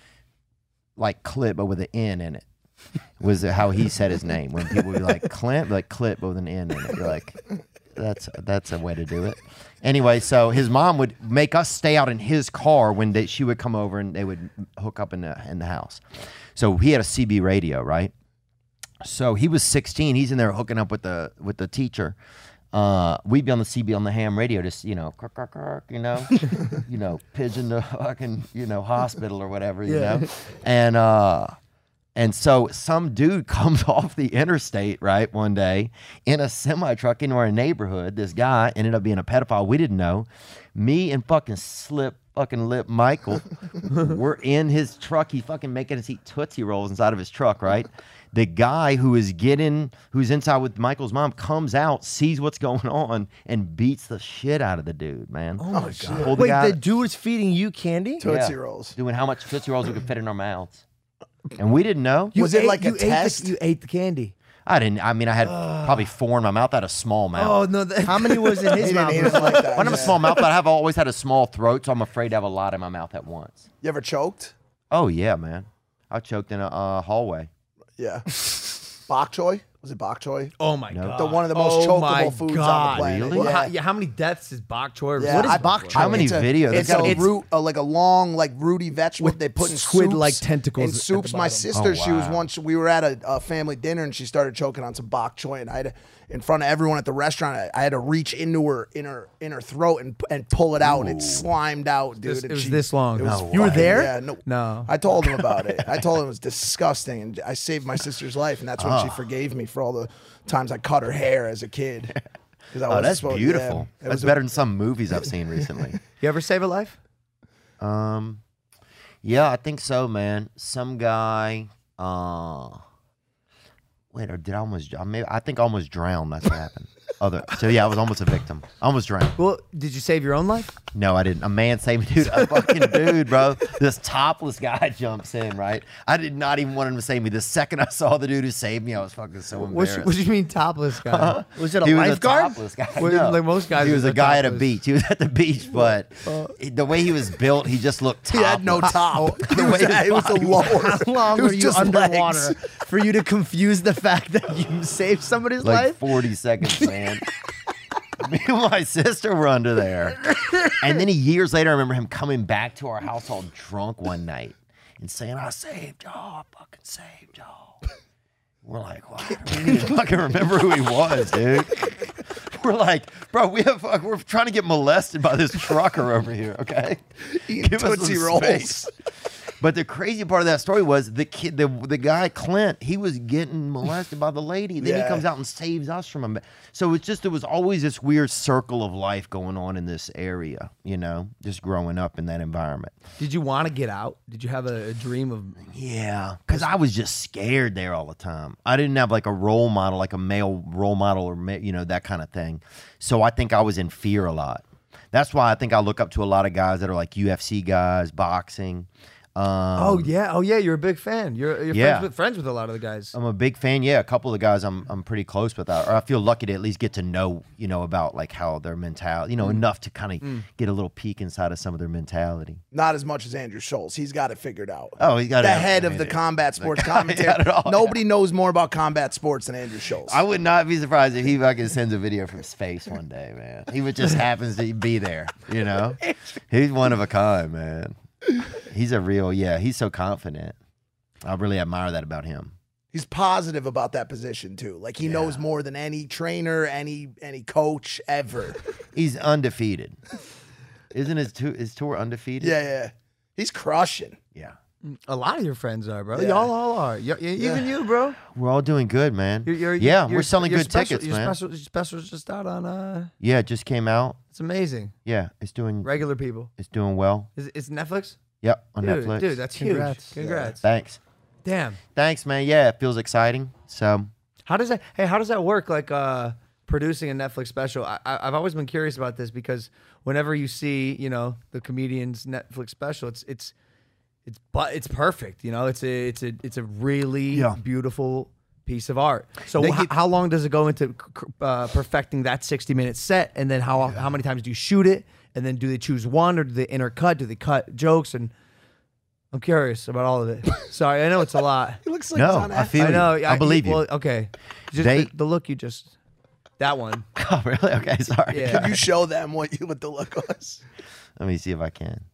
like Clint, but with an N in it. Was how he said his name. When people would be like, Clint, be like Clint, but with an N in it. You're like, that's that's a way to do it. Anyway, so his mom would make us stay out in his car when they, she would come over and they would hook up in the in the house. So he had a C B radio, right? So he was sixteen. He's in there hooking up with the with the teacher. Uh, we'd be on the C B on the ham radio, just you know, kirk, kirk, kirk, you know, you know, pigeon to fucking you know hospital or whatever, you Yeah. know, and uh. And so some dude comes off the interstate, right, one day in a semi truck into our neighborhood. This guy ended up being a pedophile. We didn't know. Me and fucking slip fucking lip Michael were in his truck. He fucking making us eat Tootsie Rolls inside of his truck, right? The guy who is getting, who's inside with Michael's mom comes out, sees what's going on, and beats the shit out of the dude, man. Oh my God. Pulled the Wait, guy- the dude is feeding you candy? Tootsie Yeah. Rolls. Doing how much Tootsie Rolls we could fit in our mouths. And we didn't know. Was it ate- like a you ate the- test? you ate the candy. I didn't. I mean, I had probably four in my mouth. I had a small mouth. Oh no! That, How many was in He his didn't mouth? eat it like that. When I'm a yeah. small mouth, but I have always had a small throat, so I'm afraid to have a lot in my mouth at once. You ever choked? Oh yeah, man. I choked in a uh, hallway. Yeah. Bok choy? Was it bok choy? Oh my Nope. god, The one of the most oh my chokeable foods god. on the planet. Well, Yeah. how, yeah, how many deaths is bok choy? Yeah, what is I- bok choy? How many It's a, videos? It's They got a a- root, uh, like a long, like rooty vegetable With they put in squid-like soups. tentacles In at soups. the My bottom. sister, Oh, she was wow. once. We were at a, a family dinner and she started choking on some bok choy, and I had to, in front of everyone at the restaurant, I, I had to reach into her in her in her throat and and pull it out, and it slimed out, dude. This- and it was she- this long. It was No You were fucking- there? Yeah, no, No. I told him about it. I told him it was disgusting, and I saved my sister's life, and that's when she Oh. forgave me for all the times I cut her hair as a kid. 'Cause I Oh, wasn't that's supposed- beautiful. yeah, it That's was a- better than some movies I've seen recently. You ever save a life? Um, yeah, I think so, man. Some guy. Uh, wait, or did I almost? I Maybe I think I almost drowned. That's what happened. Other. So yeah, I was almost a victim. I almost drowned. Well, did you save your own life? No, I didn't. A man saved me, dude. A fucking dude, bro. This topless guy jumps in, right? I did not even want him to save me. The second I saw the dude who saved me, I was fucking so What embarrassed. you, what you mean topless guy? Was it a he was lifeguard? a topless guy. Well, No. like most guys he was are a guy at a topless. beach. He was at the beach, but the way he was built, he just looked He topless. had no top. The It way was, his it was a body lower. How long It were was you just underwater legs. for you to confuse the fact that you saved somebody's like life? forty seconds, man. Me and my sister were under there. And then years later, I remember him coming back to our house all drunk one night and saying, I saved y'all. I fucking saved y'all. We're like, wow, we didn't even fucking remember who he was, dude. We're like, bro, we have we're trying to get molested by this trucker over here, okay? Eating Give us Tootsie some Rolls. space. But the crazy part of that story was the kid, the the guy Clint, he was getting molested by the lady. Then Yeah. he comes out and saves us from him. So it's just, it was always this weird circle of life going on in this area, you know, just growing up in that environment. Did you want to get out? Did you have a, a dream of? Yeah, because I was just scared there all the time. I didn't have like a role model, like a male role model or, ma- you know, that kind of thing. So I think I was in fear a lot. That's why I think I look up to a lot of guys that are like U F C guys, boxing. Um, Oh yeah, oh yeah, you're a big fan. You're, you're Yeah. friends with friends with a lot of the guys. I'm a big fan. Yeah, a couple of the guys I'm I'm pretty close with, or I feel lucky to at least get to know, you know, about like how their mentality, you know, enough to kind of Mm. get a little peek inside of some of their mentality. Not as much as Andrew Schultz. He's got it figured out. Oh, he got the it. head I of mean, the it- combat sports he got commentator. it all, Nobody knows more about combat sports than Andrew Schultz. I would not be surprised if he fucking sends a video from space one day, man. He would just happens to be there, you know. He's one of a kind, man. He's a real, yeah. He's so confident. I really admire that about him. He's positive about that position too. Like he knows more than any trainer, any any coach ever. He's undefeated. Isn't his tour, his tour undefeated? Yeah, yeah. He's crushing. Yeah. A lot of your friends are, bro. Yeah. Y'all all are. Y- y- even you, bro. We're all doing good, man. You're, you're, yeah, you're- we're selling your good special, tickets, your man. Special, your special's just out on. Uh, Yeah, it just came out. it's amazing. Yeah, it's doing Regular people. it's doing well. Is it's Netflix? Yep, on Dude, Netflix. dude, that's Congrats. huge. Congrats. Thanks. Damn. Thanks, man. Yeah, it feels exciting. So How does that? Hey, how does that work? Like uh, producing a Netflix special. I, I, I've always been curious about this because whenever you see, you know, the comedian's Netflix special, it's it's it's but it's perfect. You know, it's a it's a it's a really Yeah. beautiful piece of art. So They h- get- how long does it go into uh, perfecting that sixty minute set, and then how how many times do you shoot it, and then do they choose one or do they intercut? Do they cut jokes? And I'm curious about all of it. Sorry, I know it's a lot. He looks like no, John I F. feel I know. you. I believe you. Well, okay. Just They- the, the look you just. That one. Oh, really? Okay, sorry. Yeah. Can you show them what you what the look was? Let me see if I can.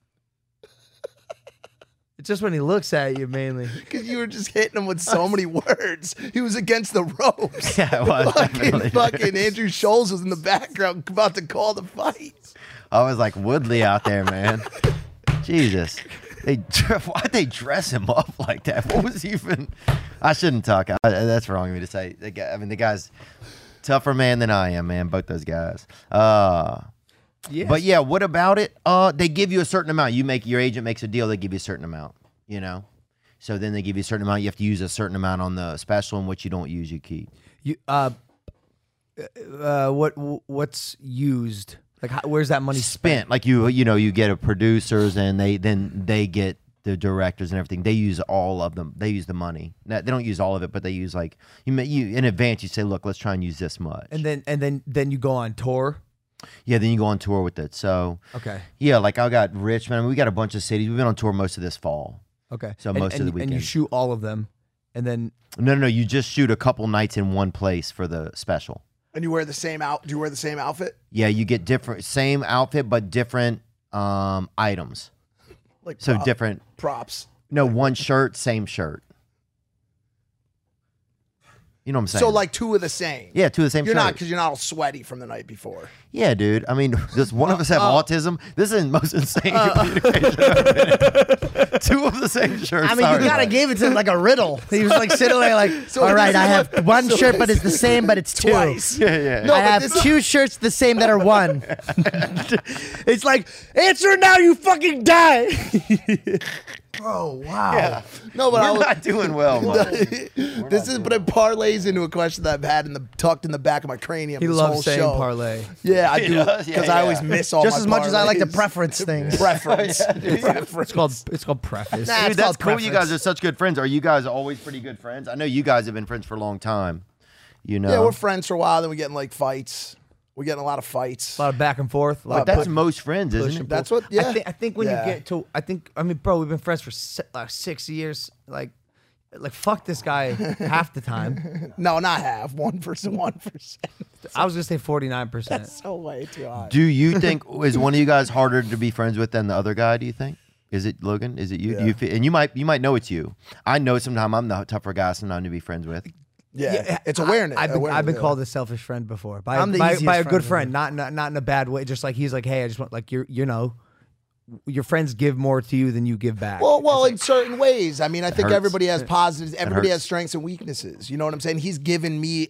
It's just when he looks at you mainly. Because you were just hitting him with so many words. He was against the ropes. Yeah, it was fucking definitely. fucking Andrew Schultz was in the background about to call the fight. I was like Woodley out there, man. Jesus. They why'd they dress him up like that? What was even? I shouldn't talk. I, that's wrong of me to say. The guy, I mean, the guy's tougher man than I am, man. Both those guys. Uh, Yes. But yeah, what about it? Uh, they give you a certain amount. You make your agent makes a deal. They give you a certain amount. You know. So then they give you a certain amount. You have to use a certain amount on the special, and what you don't use, you keep. You uh, uh, what what's used? Like, how, where's that money spent? Spent like you, you know, you get a producers, and they then they get the directors and everything. They use all of them. They use the money. Now, they don't use all of it, but they use like you. ma- You in advance, you say, look, let's try and use this much. And then and then then you go on tour. Yeah, then you go on tour with it. So Okay. yeah, like I got Richmond. I mean, we got a bunch of cities. We've been on tour most of this fall. Okay. So And- most and, of the and you weekend. shoot all of them and then No, no, no. You just shoot a couple nights in one place for the special. And you wear the same out. Do you wear the same outfit? Yeah, you get different, same outfit, but different um, items. Like so prop- different props. No, one shirt, same shirt. You know what I'm saying? So like two of the same. Yeah, two of the same You're shirt. not because you're not all sweaty from the night before. Yeah, dude. I mean, does one of us have Uh, autism? This is the most insane communication I've been in. Two of the same shirts. I mean, Sorry, you gotta bud. give it to him like a riddle. He was like sitting there, like, So all right, this I is have what- one so shirt, but this it's the same, but it's two. Twice. Yeah, yeah. No, I but have this is- two shirts the same that are one. It's like, answer now, you fucking die. Oh wow. Yeah. No, but We're I was, not doing well, man. This is, but it parlays into a question that I've had in the tucked in the back of my cranium. he this loves whole saying show. parlay. Yeah, I He do does? because Yeah, I yeah. always miss all Just my as much as I like to parlays. preference things. Preference. Preference. It's called it's called preface. Nah, Dude, it's that's called cool. You preference. guys are such good friends. Are you guys always pretty good friends? I know you guys have been friends for a long time. You know, Yeah, we're friends for a while. Then we get in like fights. We get in a lot of fights. A lot of back and forth. a lot but of that's push- most friends, push isn't and it? That's what. Yeah. I think I think when Yeah. you get to I think I mean, bro, we've been friends for si- uh, six years. Like, like fuck this guy half the time. No, not half. One percent. One percent. I was gonna say forty nine percent. That's so way too high. Do you think is one of you guys harder to be friends with than the other guy? Do you think? Is it Logan? Is it you? Do Yeah. you feel, and you might you might know it's you. I know sometimes I'm the tougher guy sometimes to be friends with. Yeah, it's awareness. I, have been, awareness, I've been yeah. called a selfish friend before by, I'm the by, easiest by a friend good ever. friend, not, not not in a bad way. Just like he's like, hey, I just want like you're you know, your friends give more to you than you give back. Well, well, in certain ways. I mean, I think hurts. everybody has positives. Everybody hurts. has strengths and weaknesses. You know what I'm saying? He's given me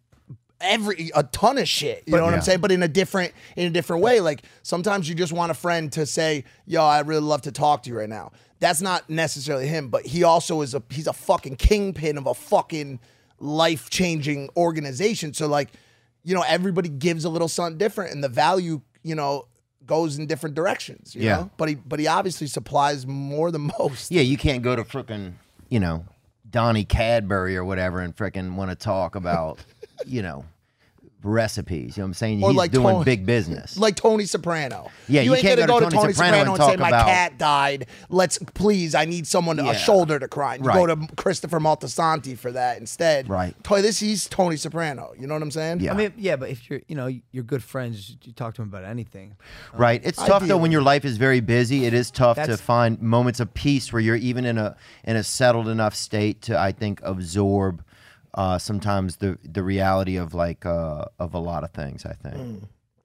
every a ton of shit. You But- know what yeah. I'm saying? But in a different in a different way. Like sometimes you just want a friend to say, "Yo, I really love to talk to you right now." That's not necessarily him, but he also is a he's a fucking kingpin of a fucking life changing organization. So like, you know, everybody gives a little something different, and the value, you know, goes in different directions. You Yeah. know? But he but he obviously supplies more than most. Yeah, you can't go to frickin', you know, Donnie Cadbury or whatever and frickin' want to talk about, you know, recipes. You know what I'm saying? Or He's like doing Tony- big business. Like Tony Soprano. Yeah, you ain't can't gonna go to go to Tony Tony Soprano Soprano and and say talk my about- cat died. Let's please, I need someone, Yeah. a shoulder to cry. And you Right. go to Christopher Maltasanti for that instead. Right. Toy, this he's Tony Soprano. You know what I'm saying? Yeah. I mean, yeah, but if you're you know you're good friends, you talk to him about anything. Right. It's tough though when Ideally. your life is very busy. It is tough to That's- find moments of peace where you're even in a in a settled enough state to, I think, absorb uh, sometimes the the reality of like uh, of a lot of things. I think.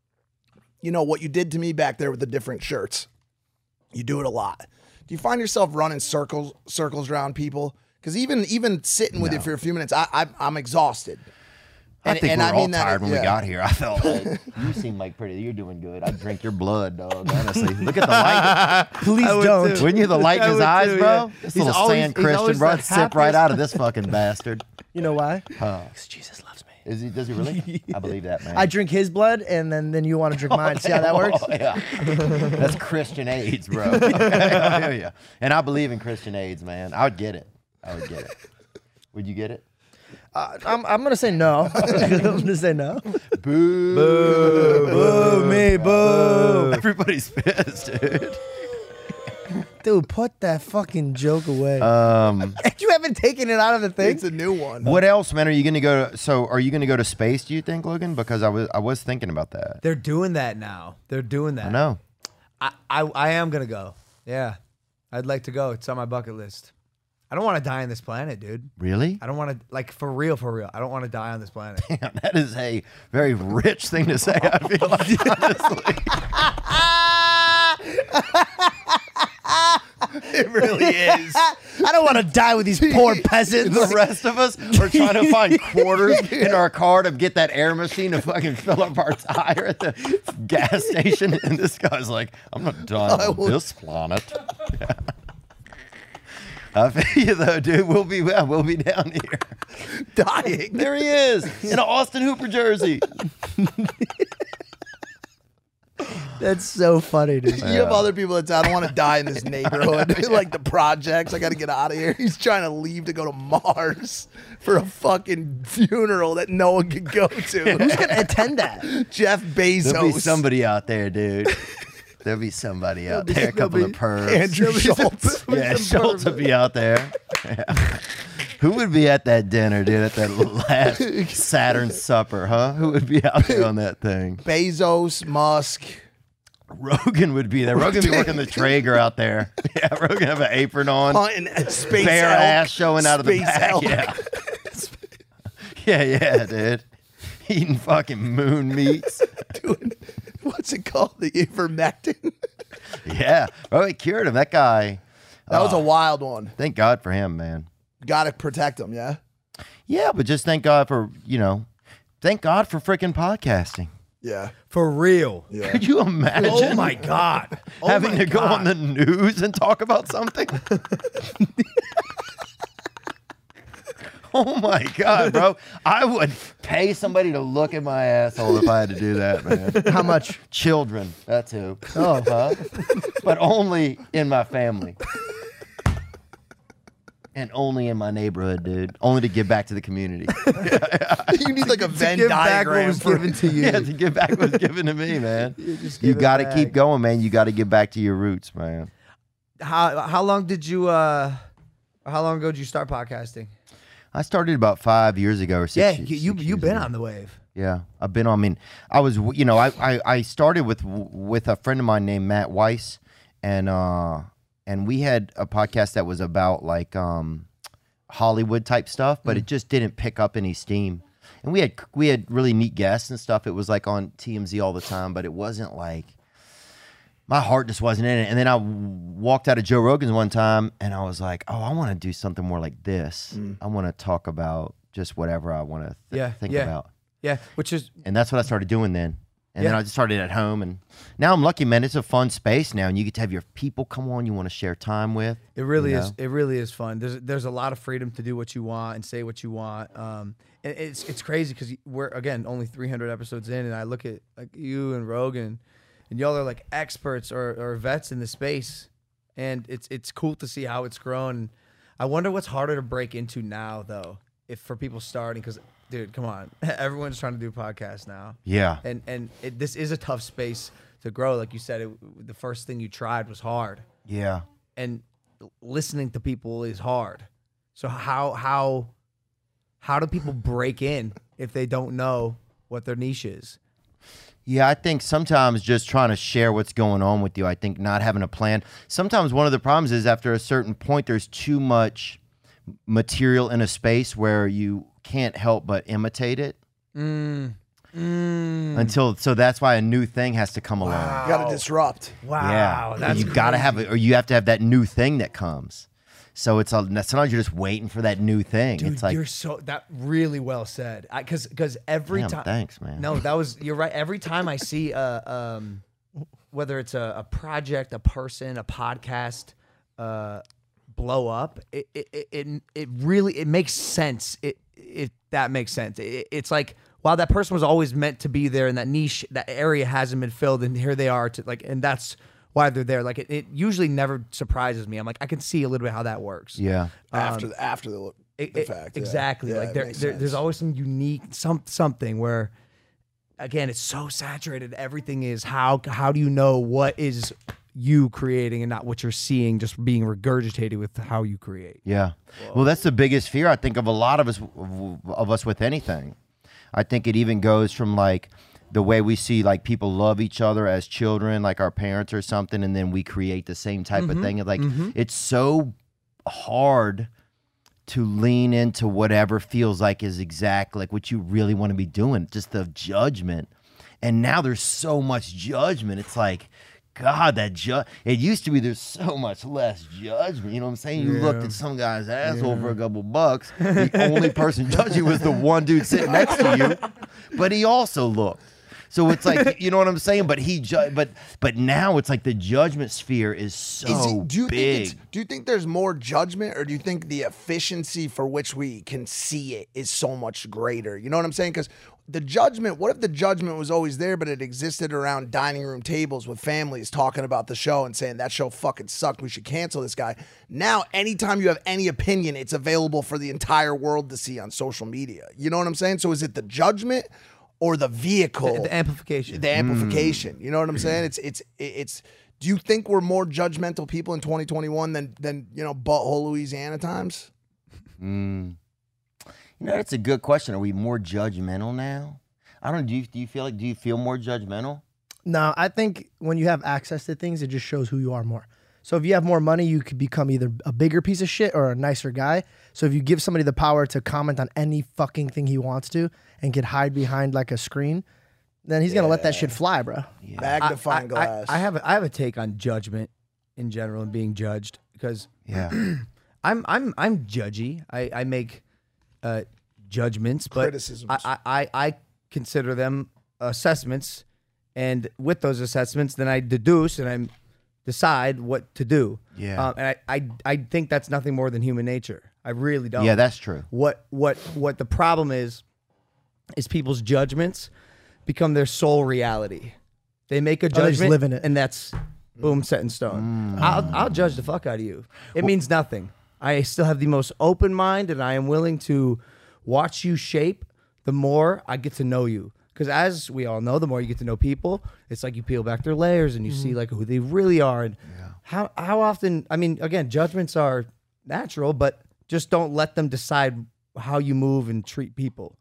You know what you did to me back there with the different shirts. You do it a lot. Do you find yourself running circles circles around people? Because even even sitting with you for a few minutes, I, I I'm exhausted. I think we were all that- tired when we yeah. got here. I felt like you seem like pretty. You're doing good. I'd drink your blood, dog. Honestly, look at the light. Please I would don't. too. Wouldn't you the light in I his would eyes, too, bro? yeah. This He's little always- sand he's Christian, always bro. the Sip right happiest- out of this fucking bastard. You know why? Huh. Jesus loves me. Is he? Does he really? I believe that, man. I drink his blood, and then, then you want to drink mine. See how that works? Oh, yeah. That's Christian AIDS, bro. I hear ya. And I believe in Christian AIDS, man. I would get it. I would get it. Would you get it? Uh, I'm, I'm going to say no. I'm going to say no. Boo. Boo. Boo. Me. Boo. Everybody's pissed, dude. Dude, put that fucking joke away. Um, you haven't taken it out of the thing? It's a new one. what else, man? Are you going to go? To, so, are you going to go to space? Do you think, Logan? Because I was, I was thinking about that. They're doing that now. They're doing that. I know. I, I, I am gonna go. Yeah, I'd like to go. It's on my bucket list. I don't want to die on this planet, dude. Really? I don't want to, like, for real, for real. I don't want to die on this planet. Damn, that is a very rich thing to say. I feel like, honestly. It really is. I don't want to die with these poor peasants. The rest of us are trying to find quarters in our car to get that air machine to fucking fill up our tire at the gas station. And this guy's like, I'm not dying on this planet. Yeah. I feel you though, dude. We'll be we'll be down here Dying. There he is in an Austin Hooper jersey. That's so funny, dude. You have other people that say, I don't want to die in this neighborhood. Like the projects, I got to get out of here. He's trying to leave to go to Mars for a fucking funeral that no one can go to. Who's going to attend that? Jeff Bezos. There'll be somebody out there, dude. There'll be somebody out there, a couple of pervs. Andrew Schultz. Yeah, Schultz will be out there. Yeah. Who would be at that dinner, dude? At that last Saturn supper, huh? Who would be out there on that thing? Bezos, Musk. Rogan would be there. Rogan would be working the Traeger out there. Yeah, Rogan have an apron on. Hunting space bare elk. ass showing out of the Space back. elk. Yeah. yeah, yeah, dude. Eating fucking moon meats. Doing, what's it called? The ivermectin? Yeah. Oh, it cured him. That guy. That was oh, a wild one. Thank God for him, man. Gotta protect him, yeah? Yeah, but just thank God for, you know, thank God for freaking podcasting. Yeah. For real. Yeah. Could you imagine? Oh my God. Oh having my to go God. on the news and talk about something? Oh my God, bro. I would pay somebody to look at my asshole if I had to do that, man. How much? Children. That's who. Oh. Huh? But only in my family. And only in my neighborhood, dude. Only to give back to the community. You need like a Venn give back what diagram was for given to you. Yeah, to give back what's given to me, man. You just You give it got to back. keep going, man. You got to get back to your roots, man. How how long did you uh how long ago did you start podcasting? I started about five years ago or six Yeah, years. you you six you've years been ago. on the wave. Yeah, I've been on. I mean, I was, you know, I, I, I started with with a friend of mine named Matt Weiss, and uh, and we had a podcast that was about like um, Hollywood type stuff, but Mm. it just didn't pick up any steam. And we had we had really neat guests and stuff. It was like on T M Z all the time, but it wasn't like my heart just wasn't in it. And then I walked out of Joe Rogan's one time, and I was like, oh, I want to do something more like this. Mm. I want to talk about just whatever I want to th- Yeah, think yeah. about. Yeah, which is And that's what I started doing then. And Yeah. then I just started at home. And now I'm lucky, man. It's a fun space now. And you get to have your people come on you want to share time with. It really you is. know? It really is fun. There's there's a lot of freedom to do what you want and say what you want. Um, and it's it's crazy because we're again only three hundred episodes in, and I look at like you and Rogan, and y'all are like experts or, or vets in the space, and it's it's cool to see how it's grown. I wonder what's harder to break into now though, if for people starting, because dude, come on, everyone's trying to do podcasts now. Yeah. And and it, this is a tough space to grow. Like you said, it, the first thing you tried was hard. Yeah. And listening to people is hard. So how how how do people break in if they don't know what their niche is? Yeah, I think sometimes just trying to share what's going on with you, I think not having a plan. Sometimes one of the problems is after a certain point, there's too much material in a space where you can't help but imitate it. Mm. Mm. Until so that's why a new thing has to come along. You gotta disrupt. Wow, yeah, that's you gotta crazy. have it, or you have to have that new thing that comes. So it's a, sometimes you're just waiting for that new thing. Dude, it's like you're so that really well said. Because because every Damn, time, thanks, man. No, that was you're right. Every time I see a um, whether it's a, a project, a person, a podcast, uh, blow up, it it it it, it really it makes sense. It it that makes sense. It, it's like wow, that person was always meant to be there, and that niche, that area hasn't been filled, and here they are to like, and that's why they're there. Like it, it usually never surprises me. I'm like, I can see a little bit how that works. Yeah. After Um, the, after the, it- the it- fact. yeah. exactly. Yeah, like it there, makes there sense. there's always some unique some something where, again, it's so saturated. Everything is how how do you know what is you creating and not what you're seeing just being regurgitated with how you create. Yeah. Well, that's the biggest fear I think of a lot of us of us with anything. I think it even goes from like the way we see like people love each other as children, like our parents or something, and then we create the same type Mhm, of thing. Like mhm. it's so hard to lean into whatever feels like is exact like what you really want to be doing, just the judgment. And now there's so much judgment. It's like, God, that ju- it used to be there's so much less judgment. You know what I'm saying? You Yeah. looked at some guy's asshole Yeah. for a couple bucks. The only person judging was the one dude sitting next to you, but he also looked. So it's like, you know what I'm saying? But he, ju- but but now it's like the judgment sphere is so Is it- do you big. think it's, do you think there's more judgment, or do you think the efficiency for which we can see it is so much greater? You know what I'm saying? Because the judgment, what if the judgment was always there, but it existed around dining room tables with families talking about the show and saying that show fucking sucked, we should cancel this guy. Now, anytime you have any opinion, it's available for the entire world to see on social media. You know what I'm saying? So is it the judgment or the vehicle? The, the amplification. The amplification. You know what I'm saying? It's it's it's. Do you think we're more judgmental people in twenty twenty-one than than you know butthole Louisiana times? Mm. You know, that's a good question. Are we more judgmental now? I don't know. Do you, do you feel like, do you feel more judgmental? No, I think when you have access to things, it just shows who you are more. So if you have more money, you could become either a bigger piece of shit or a nicer guy. So if you give somebody the power to comment on any fucking thing he wants to and can hide behind like a screen, then he's yeah. gonna let that shit fly, bro. Yeah. Magnifying I, I, glass. I, I have a, I have a take on judgment in general and being judged because yeah, I'm I'm I'm judgy. I I make uh, judgments, but criticisms. I, I I consider them assessments, and with those assessments, then I deduce and I decide what to do. Yeah, um, and I, I I think that's nothing more than human nature. I really don't. Yeah, that's true. What what what the problem is is people's judgments become their sole reality. They make a judgment, oh, they just live in it, and that's boom, set in stone. Mm. I'll I'll judge the fuck out of you. It well, means nothing. I still have the most open mind, and I am willing to watch you shape. The more I get to know you. Because as we all know, the more you get to know people, it's like you peel back their layers and you mm-hmm. see like who they really are. And yeah. how how often, I mean, again, judgments are natural, but just don't let them decide how you move and treat people.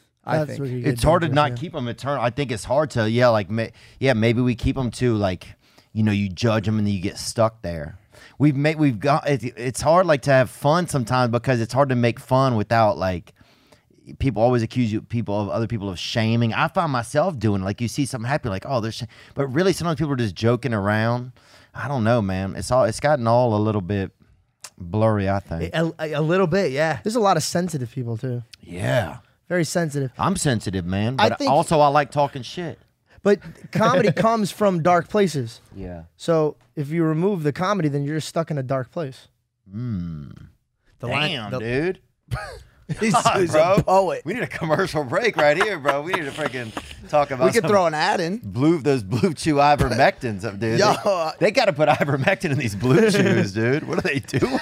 I That's think. It's hard to not yeah. keep them eternal. I think it's hard to, yeah, like, ma- yeah, maybe we keep them to like, you know, you judge them and then you get stuck there. We've made, we've got, it, it's hard like to have fun sometimes because it's hard to make fun without like, people always accuse you, people of other people of shaming. I find myself doing it. Like you see something happy, like, oh, there's, sh-. but really sometimes people are just joking around. I don't know, man. It's all, it's gotten all a little bit blurry, I think. A, a, a little bit, yeah. There's a lot of sensitive people too. Yeah. Very sensitive. I'm sensitive, man. But I think, also I like talking shit. But comedy comes from dark places. Yeah. So if you remove the comedy, then you're just stuck in a dark place. Mm. The Damn, line, the, dude. He's, God, he's bro. a poet. We need a commercial break right here, bro. We need to freaking talk about. We could throw an ad in. Blue, those blue chew ivermectins up, dude. Yo, they, they got to put ivermectin in these blue chews, dude. What are they doing?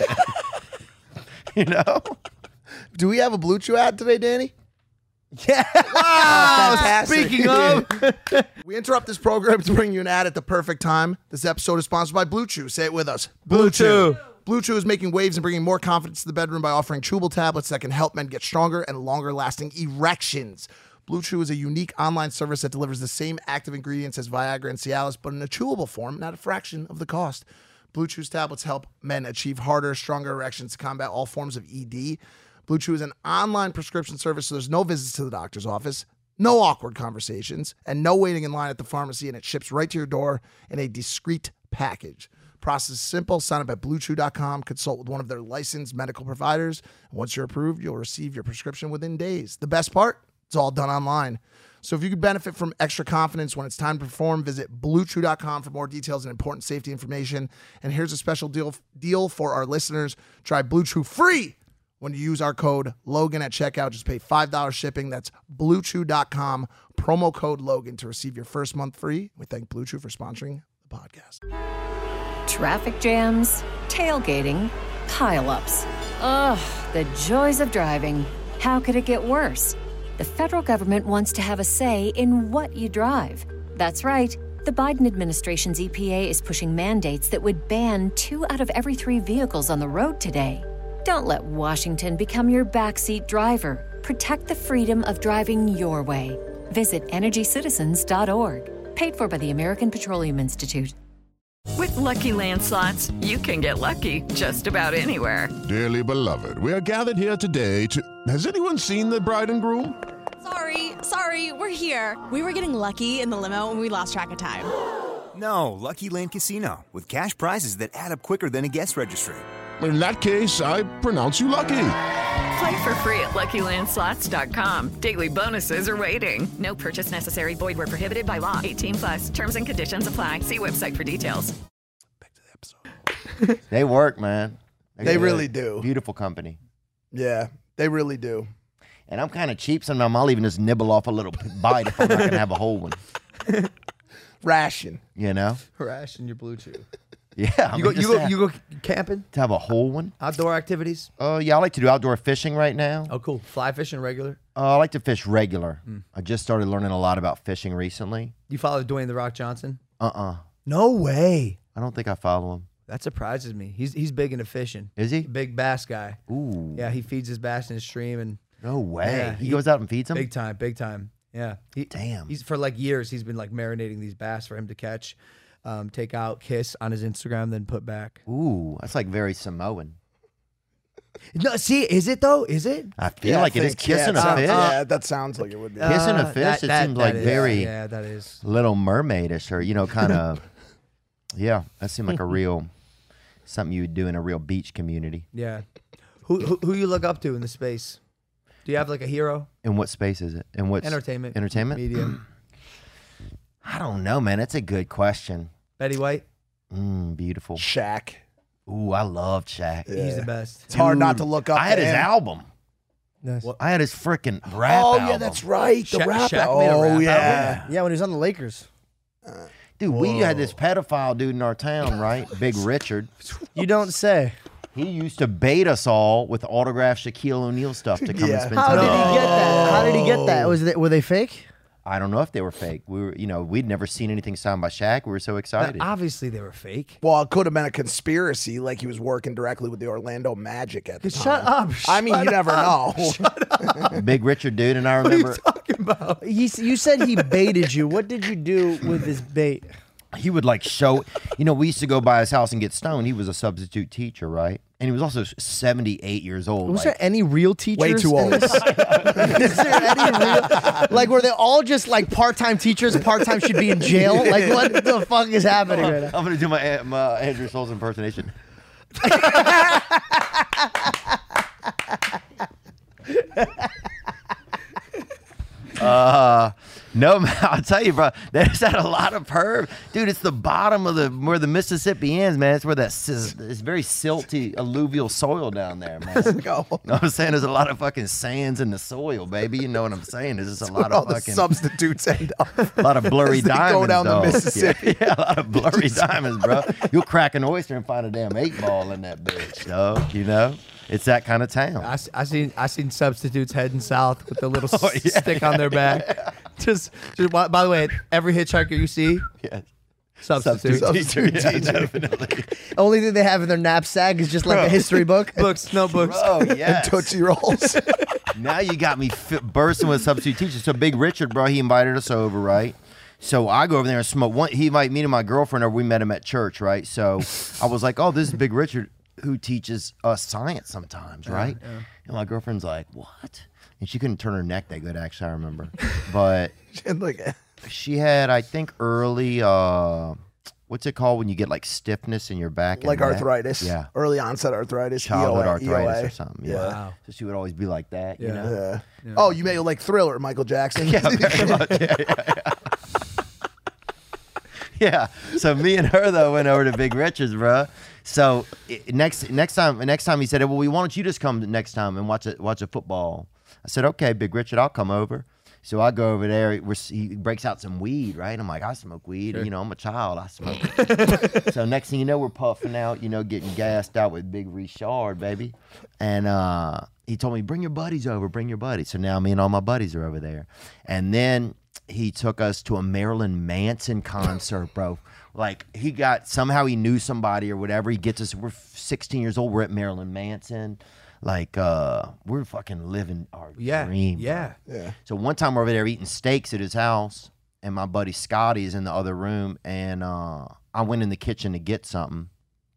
You know? Do we have a Blue Chew ad today, Danny? Yeah. Wow. Fantastic. Speaking of, we interrupt this program to bring you an ad at the perfect time. This episode is sponsored by Blue Chew. Say it with us. Blue Chew. Blue Chew is making waves and bringing more confidence to the bedroom by offering chewable tablets that can help men get stronger and longer-lasting erections. Blue Chew is a unique online service that delivers the same active ingredients as Viagra and Cialis, but in a chewable form, not a fraction of the cost. Blue Chew's tablets help men achieve harder, stronger erections to combat all forms of E D. Blue Chew is an online prescription service, so there's no visits to the doctor's office, no awkward conversations, and no waiting in line at the pharmacy, and it ships right to your door in a discreet package. Process is simple. Sign up at blue chew dot com. Consult with one of their licensed medical providers. Once you're approved, you'll receive your prescription within days. The best part? It's all done online. So if you could benefit from extra confidence when it's time to perform, visit blue chew dot com for more details and important safety information. And here's a special deal, deal for our listeners. Try Blue Chew free when you use our code Logan at checkout. Just pay five dollars shipping. That's blue chew dot com. Promo code Logan to receive your first month free. We thank Blue Chew for sponsoring the podcast. Traffic jams, tailgating, pileups. Ugh, the joys of driving. How could it get worse? The federal government wants to have a say in what you drive. That's right. The Biden administration's E P A is pushing mandates that would ban two out of every three vehicles on the road today. Don't let Washington become your backseat driver. Protect the freedom of driving your way. Visit energy citizens dot org. Paid for by the American Petroleum Institute. With Lucky Land Slots, you can get lucky just about anywhere. Dearly beloved, we are gathered here today to... Has anyone seen the bride and groom? Sorry, sorry, we're here. We were getting lucky in the limo and we lost track of time. No, Lucky Land Casino, with cash prizes that add up quicker than a guest registry. In that case, I pronounce you lucky. Play for free at lucky land slots dot com. Daily bonuses are waiting. No purchase necessary. Void where prohibited by law. eighteen plus. Terms and conditions apply. See website for details. Back to the episode. They work, man. They're they good. really do. Beautiful company. Yeah, they really do. And I'm kind of cheap. Sometimes I'll even just nibble off a little bite if I'm not going to have a whole one. Ration. You know? Ration your Blue Chew. Yeah. I You mean, go, you just go, to- you go camping? to have a whole one. Outdoor activities? Oh, yeah. I like to do outdoor fishing right now. Oh, cool. Fly fishing regular? Uh, I like to fish regular. I just started learning a lot about fishing recently. You follow Dwayne The Rock Johnson? Uh-uh. No way. I don't think I follow him. That surprises me. He's he's big into fishing. Is he? Big bass guy. Ooh. Yeah, he feeds his bass in his stream and. No way. Yeah, he, he goes out and feeds them? Big time, big time. Yeah. He, Damn. He's for like years. He's been like marinating these bass for him to catch, um, take out, kiss on his Instagram, then put back. Ooh, that's like very Samoan. No, see, is it though? Is it? I feel Yeah, like I it is think- yeah, kissing it a sounds- fish. Yeah, that sounds like it would be. Kissing Uh, a fish, that- it that- seems that like is- very yeah, that is. Little Mermaidish, or you know, kind of. Yeah, that seemed like a real something you would do in a real beach community. Yeah. Who, who who you look up to in the space? Do you have like a hero? In what space is it? In what Entertainment. Entertainment. Media. I don't know, man. That's a good question. Betty White. Mm, beautiful. Shaq. Ooh, I loved Shaq. He's the best. It's hard not Dude, to look up. I had to his him. album. Nice. I had his freaking rap Oh album. yeah, that's right. The Sha- rap. Shaq made a oh rap yeah. Yeah, when he was on the Lakers. Dude, we had this pedophile dude in our town, right? Big Richard. You don't say. He used to bait us all with autographed Shaquille O'Neal stuff to come Yeah. and spend How time. did he get that? How did he get that? Was they, were they fake? I don't know if they were fake. We were, you know, we'd never seen anything signed by Shaq. We were so excited. Obviously, they were fake. Well, it could have been a conspiracy, like he was working directly with the Orlando Magic at the time. Shut up. I mean, you shut never up. know. Big Richard dude, and I remember Talking about. He, s- you said he baited you. What did you do with his bait? he would like show, you know, we used to go by his house and get stoned. He was a substitute teacher, right? And he was also seventy-eight years old. Was like, there any real teachers? Way too in old. this? Is there any real, like, were they all just like part-time teachers? Part-time should be in jail. Like, what the fuck is happening right now? I'm gonna do my my Andrew Souls impersonation. uh no, man, I'll tell you, bro. There's had a lot of perv, dude. It's the bottom of the where the Mississippi ends, man. It's where that sis- it's very silty alluvial soil down there, man. You know what I'm saying? There's a lot of fucking sands in the soil, baby. You know what I'm saying? There's just a lot all of the fucking substitutes end up. a lot of blurry As they go diamonds. down the dog. Mississippi. Yeah, yeah, a lot of blurry diamonds, bro. You'll crack an oyster and find a damn eight ball in that bitch, dog. You know? It's that kind of town. I, s- I seen I seen substitutes heading south with the little Oh, s- yeah. stick on their back. Just, just by by the way, every hitchhiker you see, Yes. substitute. Substitute teacher, yeah, definitely. Only thing they have in their knapsack is just like a history book. Books, notebooks. Oh, yes. And Tootsie Rolls. Now you got me fi- bursting with substitute teachers. So Big Richard, bro, he invited us over, right? So I go over there and smoke. One, he invited me and my girlfriend over. We met him at church, right? So I was like, oh, this is Big Richard who teaches us science sometimes, right? yeah. And my girlfriend's like, what? And she couldn't turn her neck that good, actually, I remember. But like, she had, I think, early, uh, what's it called when you get like stiffness in your back? and like neck? arthritis. Yeah. Early onset arthritis. Childhood E O A, arthritis E O A. or something. Yeah. Yeah. Wow. So she would always be like that, you Yeah. know? Yeah. Oh, you made it like Thriller, Michael Jackson. Yeah, very much. Yeah, yeah, yeah. Yeah. So me and her though went over to Big Richard's, bro. So i- next next time next time he said, well, why don't you just come next time and watch a watch a football? I said, okay, Big Richard, I'll come over. So I go over there. We're, he breaks out some weed, right? I'm like, I smoke weed. You know, I'm a child. I smoke it. So next thing you know, we're puffing out, you know, getting gassed out with Big Richard, baby. And uh, he told me, bring your buddies over, bring your buddies. So now me and all my buddies are over there. And then he took us to a Marilyn Manson concert, bro. Like he got, somehow he knew somebody or whatever. He gets us, we're sixteen years old. We're at Marilyn Manson. Like, uh, we're fucking living our Yeah, dream. bro. yeah. Yeah. So one time we're over there eating steaks at his house, and my buddy Scotty's in the other room, and uh, I went in the kitchen to get something,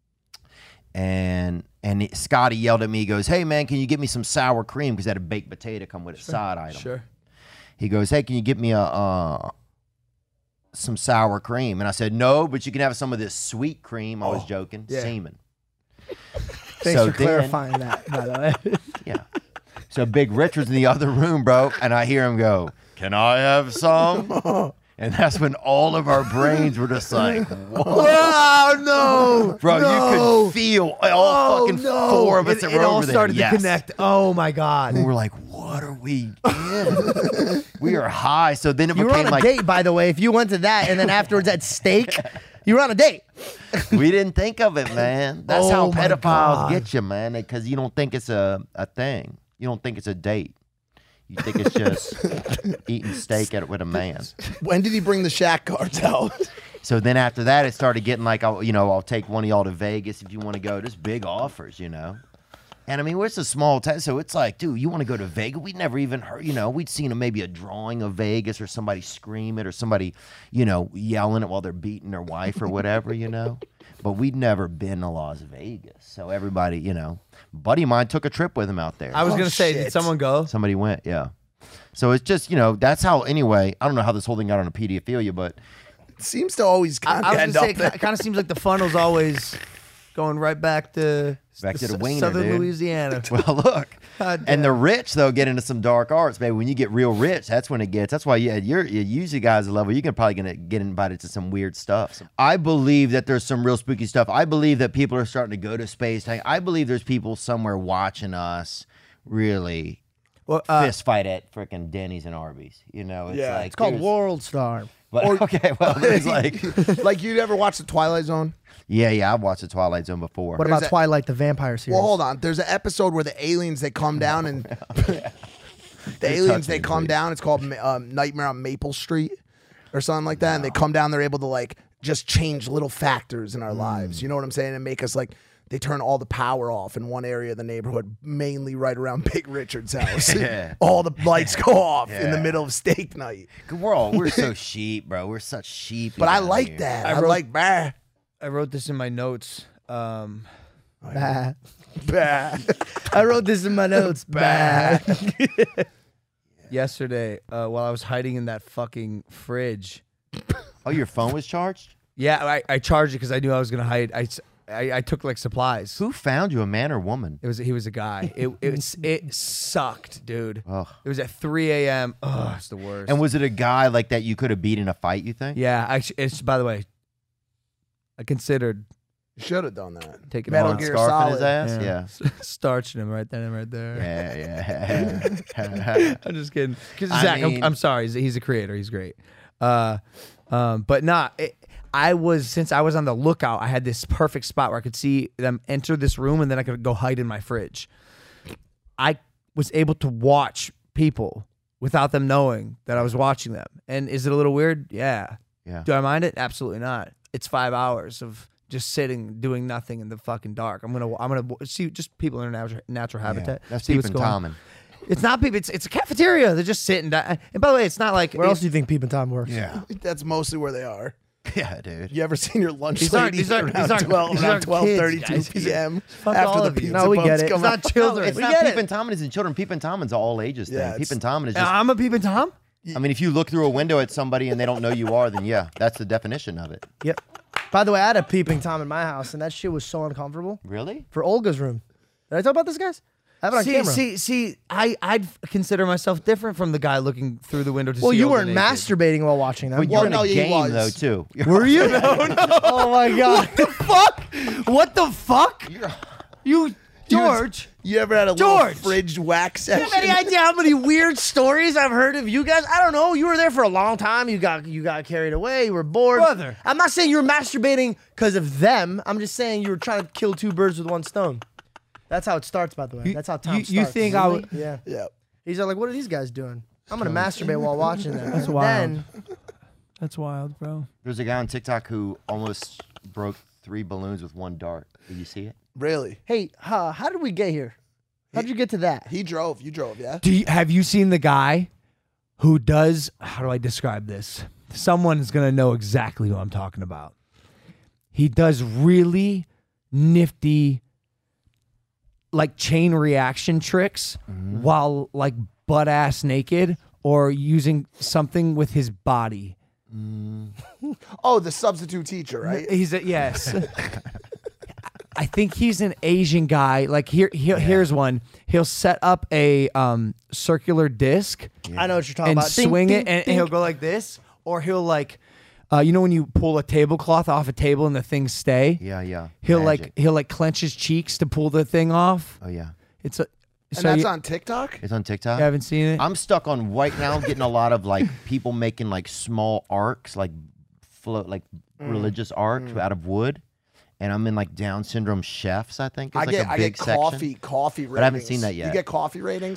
and and it, Scotty yelled at me. He goes, "Hey man, can you get me some sour cream? Because that a baked potato come with a side item." Sure. He goes, "Hey, can you get me a uh, some sour cream?" And I said, "No, but you can have some of this sweet cream." I was Oh, joking, yeah. semen. Thanks So for then- clarifying that, by the way. Yeah. So Big Richard's in the other room, bro, and I hear him go, "Can I have some?" And that's when all of our brains were just like, "Whoa, Oh no, bro!" no. You could feel all Oh, fucking no. four of us It, that it were all over there. started Yes. to connect. Oh my god. And we're like, "What are we in?" We are high. So then it You were became on a like date, by the way. If you went to that and then afterwards at steak, you were on a date. we didn't think of it, man. That's Oh, how my pedophiles God. get you, man. Because you don't think it's a a thing. You don't think it's a date. You think it's just eating steak at, with a man. When did he bring the Shaq cards out? So then after that, it started getting like, I'll, you know, I'll take one of y'all to Vegas if you want to go. Just big offers, you know. And I mean, it's a small town, so it's like, dude, you want to go to Vegas? We'd never even heard, you know, we'd seen a, maybe a drawing of Vegas or somebody scream it or somebody, you know, yelling it while they're beating their wife or whatever, you know. But we'd never been to Las Vegas. So everybody, you know, buddy of mine took a trip with him out there. I was Oh, gonna say, shit. did someone go? Somebody went, yeah. So it's just, you know, that's how, anyway, I don't know how this whole thing got on a pedophilia, but It seems to always kind I, I of was end gonna up say, there. it kind of seems like the funnel's always going right back to Back to the s- wiener, southern dude. Louisiana. well, look. God And the damn. rich, though, get into some dark arts, baby. When you get real rich, that's when it gets. That's why you, you're, you usually guys at level, you can probably gonna get invited to some weird stuff. I believe that there's some real spooky stuff. I believe that people are starting to go to space. I believe there's people somewhere watching us really Well, uh, fist fight at freaking Denny's and Arby's. You know, it's Yeah, like It's called there's- World Star. But, Or- okay, well, it's like, Like, you ever watched The Twilight Zone? yeah, yeah, I've watched the Twilight Zone before. What There's about a- Twilight, the vampire series? Well, hold on. There's an episode where the aliens, they come down and... the aliens, they me, come please. down. It's called um, Nightmare on Maple Street or something like that. And they come down, they're able to, like, just change little factors in our lives. You know what I'm saying? And make us, like... They turn all the power off in one area of the neighborhood, mainly right around Big Richard's house. Yeah. All the lights go off in the Yeah. middle of steak night. We're all, we're so sheep, bro. We're such sheep. But I like that. I, like, bah, I wrote this in my notes. Um, Bah. bah. I wrote this in my notes. Bah. yesterday, uh, while I was hiding in that fucking fridge. Oh, your phone was charged? Yeah, I, I charged it because I knew I was gonna hide. I, I, I took like supplies. Who found you, a man or woman? It was he was a guy. It it was, it sucked, dude. Ugh. It was at three a.m. Oh, it's the worst. And was it a guy like that you could have beat in a fight, you think? Yeah, actually, it's by the way, I considered Should have done that. taking Metal him Gear Scarf in his Solid. ass? Yeah. starching him right then and right there. Yeah, yeah. I'm just kidding. 'Cause I Zach, I'm, mean- I'm sorry. He's, he's a creator. He's great. Uh, um, but nah, it, I was since I was on the lookout. I had this perfect spot where I could see them enter this room, and then I could go hide in my fridge. I was able to watch people without them knowing that I was watching them. And is it a little weird? Yeah. Yeah. Do I mind it? Absolutely not. It's five hours of just sitting, doing nothing in the fucking dark. I'm gonna, I'm gonna see just people in their natural, natural habitat. That's see what's peeping going on. Tommen. It's not people. It's it's a cafeteria. They're just sitting. down. And by the way, it's not like Where else do you think Peep and Tom works? Yeah. That's mostly where they are. Yeah, dude. You ever seen your lunch These aren't- lady these aren't- around these aren't- twelve, these around aren't twelve kids, thirty-two guys. p.m. Fuck after all the of you. pizza No, we boats get it. come It's out? not children. It's We not get Peep it. and Tommen. It's in children. Peep and Tommen's an all ages thing. Yeah, Peep it's- and Tommen is And just. I'm a peeping Tom. I mean, if you look through a window at somebody and they don't know you are, then yeah, that's the definition of it. Yep. By the way, I had a peeping Tom in my house, and that shit was so uncomfortable. Really? For Olga's room. Did I talk about this, guys? I have it on See, camera. see, see. I I'd consider myself different from the guy looking through the window to well, see. you Olga weren't naked. masturbating while watching them. But Well, you're in no, a he game was. though too. Were you? no, no. Oh my god. What the fuck? What the fuck? You, George. You ever had a George! little fridge wax Do you session? have any idea how many weird stories I've heard of you guys? I don't know. You were there for a long time. You got you got carried away. You were bored. Brother. I'm not saying you were masturbating because of them. I'm just saying you were trying to kill two birds with one stone. That's how it starts, by the way. You- That's how Tom you- starts. you think I would- Yeah. Yeah. He's like, what are these guys doing? I'm gonna masturbate while watching them. That's And wild. Then, That's wild, bro. There's a guy on TikTok who almost broke three balloons with one dart. Did you see it? Really? hey, uh, how did we get here? How did you get to that? He drove. You drove, yeah? Do you, have you seen the guy who does? How do I describe this? Someone's gonna know exactly who I'm talking about. He does really nifty, like chain reaction tricks while like butt ass naked or using something with his body. Oh, the substitute teacher, right? He's a yes. I think he's an Asian guy. Like here, here here's one. He'll set up a um, circular disc I know what you're talking and about. Ding, swing ding, it, and, and ding. he'll go like this, or he'll like, uh, you know, when you pull a tablecloth off a table and the things stay. Yeah, yeah. He'll Magic. like he'll like clench his cheeks to pull the thing off. Oh yeah. It's a. And So that's you, on TikTok? It's on TikTok. you haven't seen it? I'm stuck on right now getting a lot of like people making like small arcs, like float, like Mm. religious arcs out of wood. And I'm in like Down syndrome chefs, I think. It's I like get a I big get section. coffee coffee ratings. But I haven't seen that yet. You get coffee ratings?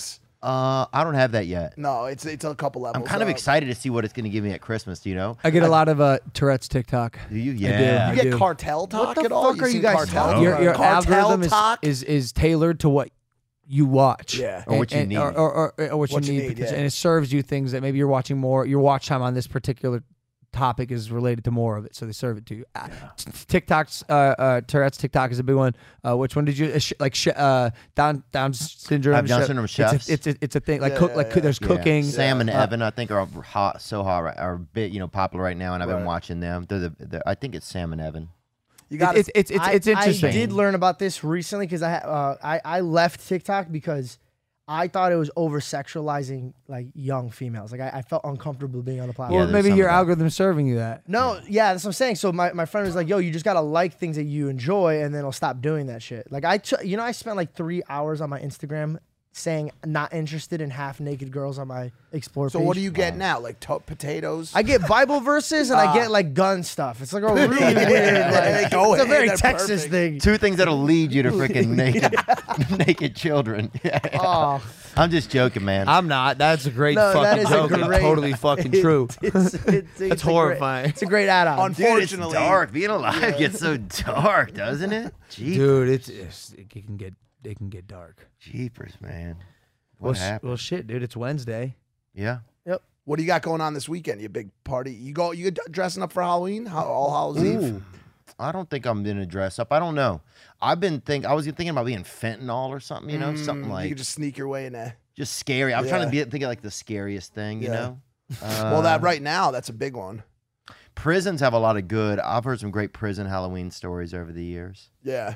Uh, I don't have that yet. No, it's it's a couple levels. I'm kind of up. excited to see what it's going to give me at Christmas. Do you know? I get a lot of uh, Tourette's TikTok. Do you? I Yeah. do, You I get do. cartel talk the at all? fuck are you seen guys cartel? talking Your, your cartel algorithm is, talk? is is tailored to what you watch. Yeah. Or what you need. Or, or, or, or what, What you you need. need, because- yeah. And it serves you things that maybe you're watching more. Your watch time on this particular topic is related to more of it, so they serve it to you. Uh, t- TikTok's uh, uh, Tourette's TikTok is a big one. Uh, which one did you uh, sh- like? Sh- uh, Down Down syndrome. I have Down chef- syndrome It's chefs. a, it's a, it's a thing. Like Yeah, cook. yeah, Like yeah. there's Yeah. cooking. Sam and Uh, Evan, I think, are hot, so hot, right- are a bit, you know, popular right now, and I've been Right. watching them. They're the, they're, I think it's Sam and Evan. You It- got it's it's it's, I, it's interesting. I did learn about this recently because I, ha- uh, I I left TikTok because I thought it was over sexualizing like young females. Like I, I felt uncomfortable being on the platform. well, there's maybe some your of that. algorithm's serving you that. No, yeah, that's what I'm saying. So my, my friend was like, "Yo, you just gotta like things that you enjoy, and then it'll stop doing that shit." Like I, t- you know, I spent like three hours on my Instagram saying not interested in half naked girls on my explore So page. what do you get now? Like to- potatoes? I get Bible verses and I Ah. get like gun stuff. It's like a really weird. They Like, go it's a ahead, very they're Texas perfect. thing. Two things that'll lead you to freaking naked, naked children. Oh, I'm just joking, man. I'm not. That's a great no, fucking that is joke. a and great. totally fucking true. It's, it's, it's, That's it's a great- horrifying. it's a great add-on. Dude, it's Unfortunately, dark. Being alive gets so dark, doesn't it? Jeepers, Dude, it's, it's it can get it can get dark. Jeepers, man. Well, What sh- happened? well, shit, dude. It's Wednesday. Yeah. what do you got going on this weekend? You big party? You go? You dressing up for Halloween? How, all Hallows Eve? Ooh, I don't think I'm gonna dress up. I don't know. I've been think. I was thinking about being fentanyl or something. You know, something Mm, like you could just sneak your way in there. just scary. I'm trying to Yeah. be think of like the scariest thing. You Yeah. know. well, Uh, that right now, that's a big one. prisons have a lot of good. I've heard some great prison Halloween stories over the years. Yeah.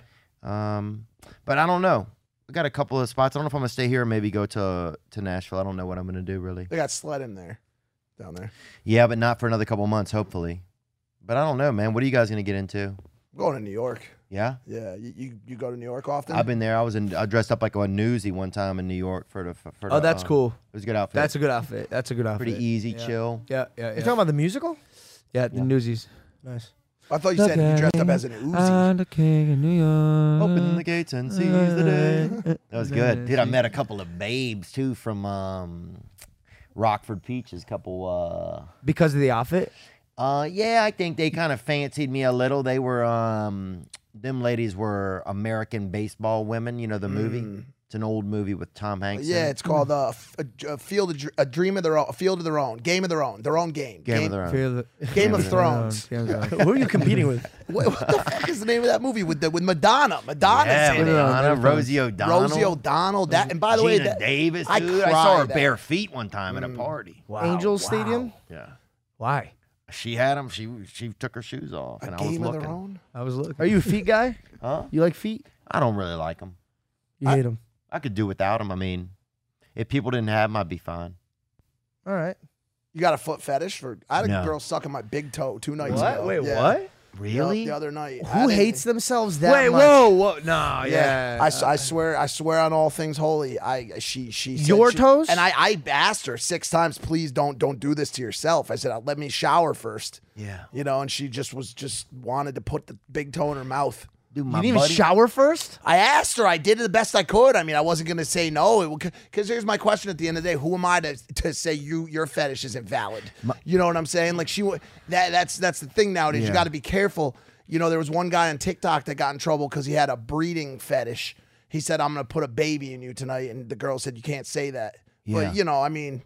Um, but I don't know. We got a couple of spots. I don't know if I'm gonna stay here or maybe go to to Nashville. I don't know what I'm gonna do really. They got sled in there, down there. Yeah, but not for another couple months, hopefully. But I don't know, man. What are you guys gonna get into? I'm going to New York. Yeah, Yeah. You, you, you go to New York often? I've been there. I was in. I dressed up like a newsie one time in New York for the. For the Oh, that's uh, cool. It was a good outfit. That's a good outfit. That's a good outfit. pretty easy, Yeah. chill. Yeah, yeah, yeah. You talking about the musical? yeah, the Newsies. Nice. I thought you said you dressed up as an Uzi. I'm the king of New York. Open the gates and seize the day. That was good, dude. I met a couple of babes too from um, Rockford Peaches. Couple. Uh, Because of the outfit. Uh, yeah, I think they kind of fancied me a little. They were, um, them ladies were American Baseball Women. You know the movie. It's an old movie with Tom Hanks. in Yeah, it. it's called uh, f- a, a field, of, Dr- a dream of their own, a field of their own, game of their own, their own game, Game of their own. Feel the- Game of Game Thrones. Game of Thrones. Who are you competing with? What, what the fuck is the name of that movie with the, with Madonna? Madonna's Yeah, in it. Madonna, Game of Thrones. Rosie O'Donnell, Rosie O'Donnell. That and by the way, Gina that, Davis. I Dude, I, saw her cried bare at- feet one time at a party. Wow, Angels wow. Stadium? Yeah, Why? she had them. She she took her shoes off, a and I was game of looking. their own. I was looking. Are you a feet guy? Huh? You like feet? I don't really like them. You hate them. I could do without them. I mean, if people didn't have them, I'd be fine. All right. You got a foot fetish for? I had a No. girl sucking my big toe two nights What? ago. Wait, Yeah. what? Really? The other night. I Who didn't- hates themselves that Wait, much? whoa, whoa, no, Yeah, yeah. I, s- I swear, I swear on all things holy. I she she said Your she- toes? and I I asked her six times, please don't don't do this to yourself. I said, "Uh, let me shower first. Yeah. You know, and she just was just wanted to put the big toe in her mouth. Dude, You my didn't even buddy, shower first? I asked her. I did the best I could. I mean, I wasn't going to say no. Because here's my question at the end of the day: who am I to, to say you your fetish isn't valid? You know what I'm saying? Like she wa- that that's that's the thing nowadays. Yeah. You got to be careful. You know, there was one guy on TikTok that got in trouble because he had a breeding fetish. He said, "I'm going to put a baby in you tonight," and the girl said, "You can't say that." Yeah. But you know, I mean,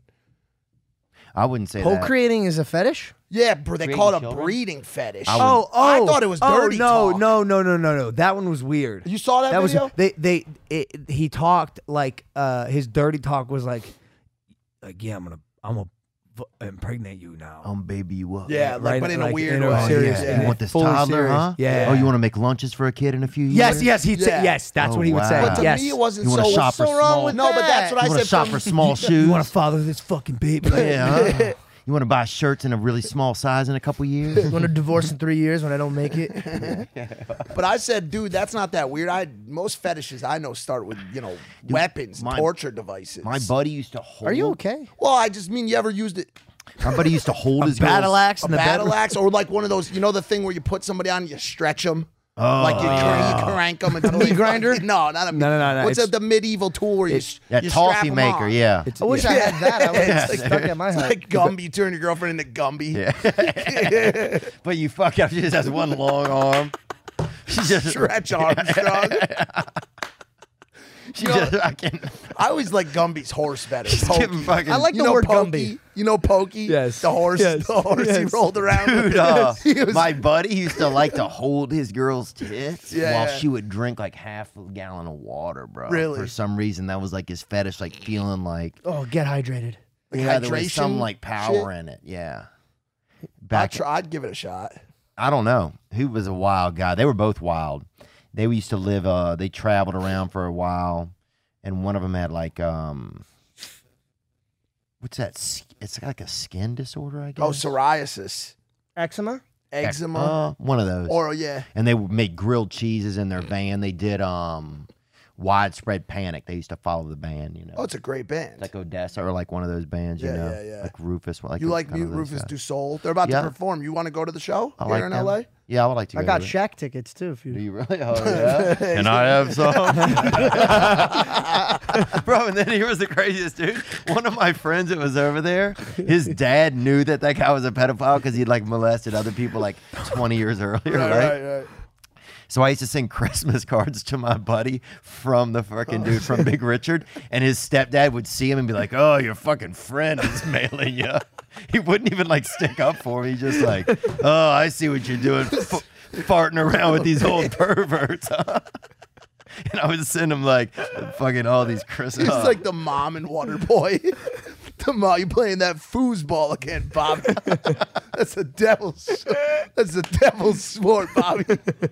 I wouldn't say that. Procreating is a fetish? yeah, bro, they Creating call it a children? breeding fetish. I would- Oh, oh, I thought it was oh, dirty no, talk. no, no, no, no, no. That one was weird. You saw that, That was video? they they it, he talked like uh his dirty talk was like like yeah I'm gonna I'm gonna v- impregnate you now. I'm baby you up. yeah, like, right, but in a like, weird in a way. serious- yeah. You want this Fully toddler, serious. huh? Yeah. Oh, you want to make lunches for a kid in a few years? Yes, yes, he'd say Yeah. yes. That's Oh, what he would say. wow. But to yes. me, it wasn't You wanna so. shop for so wrong small- with no, but that's what You I want said. to shop from- for small shoes? You want to father this fucking baby? Yeah. huh? You want to buy shirts in a really small size in a couple years? I'm going to divorce in three years when I don't make it. But I said, dude, that's not that weird. I most fetishes I know start with you know weapons, my- torture devices. My buddy used to hold. Are you okay? Well, I just mean you ever used it My buddy used to hold his battle girls- axe a in the battle bedroom? axe or like one of those, you know, the thing where you put somebody on, and you stretch them. Oh, like you, yeah. crank, you crank them into A meat like- grinder? No, not a meat. No, no, no, no, What's it's- a, the medieval tool where you, it's- s- That you strap toffee 'em maker, on? yeah. I wish I had that. I would Yeah. have stuck at my It's house. like Gumby. You turn your girlfriend into Gumby. Yeah. But you fuck up. She just has one long arm. She just Stretch Armstrong. She You know, just fucking. I always like Gumby's horse better. Just Pokey. give him fucking- I like You the know word Pokey? Gumby. You know Pokey? Yes. The horse. Yes. The horse he Yes. rolled around. Dude, uh, He was- my buddy used to like to hold his girl's tits Yeah, while yeah. she would drink like half a gallon of water, bro. Really? For some reason, that was like his fetish, like feeling like Oh, get hydrated. Like yeah, there was some hydration like power shit? in it. Yeah. I'd, Back, try, I'd give it a shot. I don't know. Who was a wild guy? They were both wild. They used to live. Uh, they traveled around for a while, and one of them had like um, what's that? S- It's like a skin disorder, I guess. Oh, psoriasis, Eczema? eczema, Uh, one of those. or yeah. And they would make grilled cheeses in their van. They did um, Widespread Panic. They used to follow the band, you know. Oh, it's a great band. Like Odessa or like one of those bands, you Yeah, know. yeah, yeah. Like Rufus. Like you like kind of Mute those Rufus guys. Du Sol? They're about Yeah. to perform. You want to go to the show I here like in them. L A? Yeah, I would like to go I got to it. Shaq tickets too. If you. Do you really? Oh, yeah? Can I have some? Bro, and then here was the craziest dude. One of my friends that was over there, his dad knew that that guy was a pedophile because he'd like molested other people like twenty years earlier, right? Right, right, right. So I used to send Christmas cards to my buddy from the fucking dude from Big Richard, and his stepdad would see him and be like, "Oh, your fucking friend is mailing you." He wouldn't even like stick up for me. He's just like, "Oh, I see what you're doing, f- farting around with these old perverts." Huh? And I would send him like fucking all these Christmas. It's like the mom and Waterboy. The mom, you playing that foosball again, Bobby? That's a devil's. That's a devil's sport, Bobby.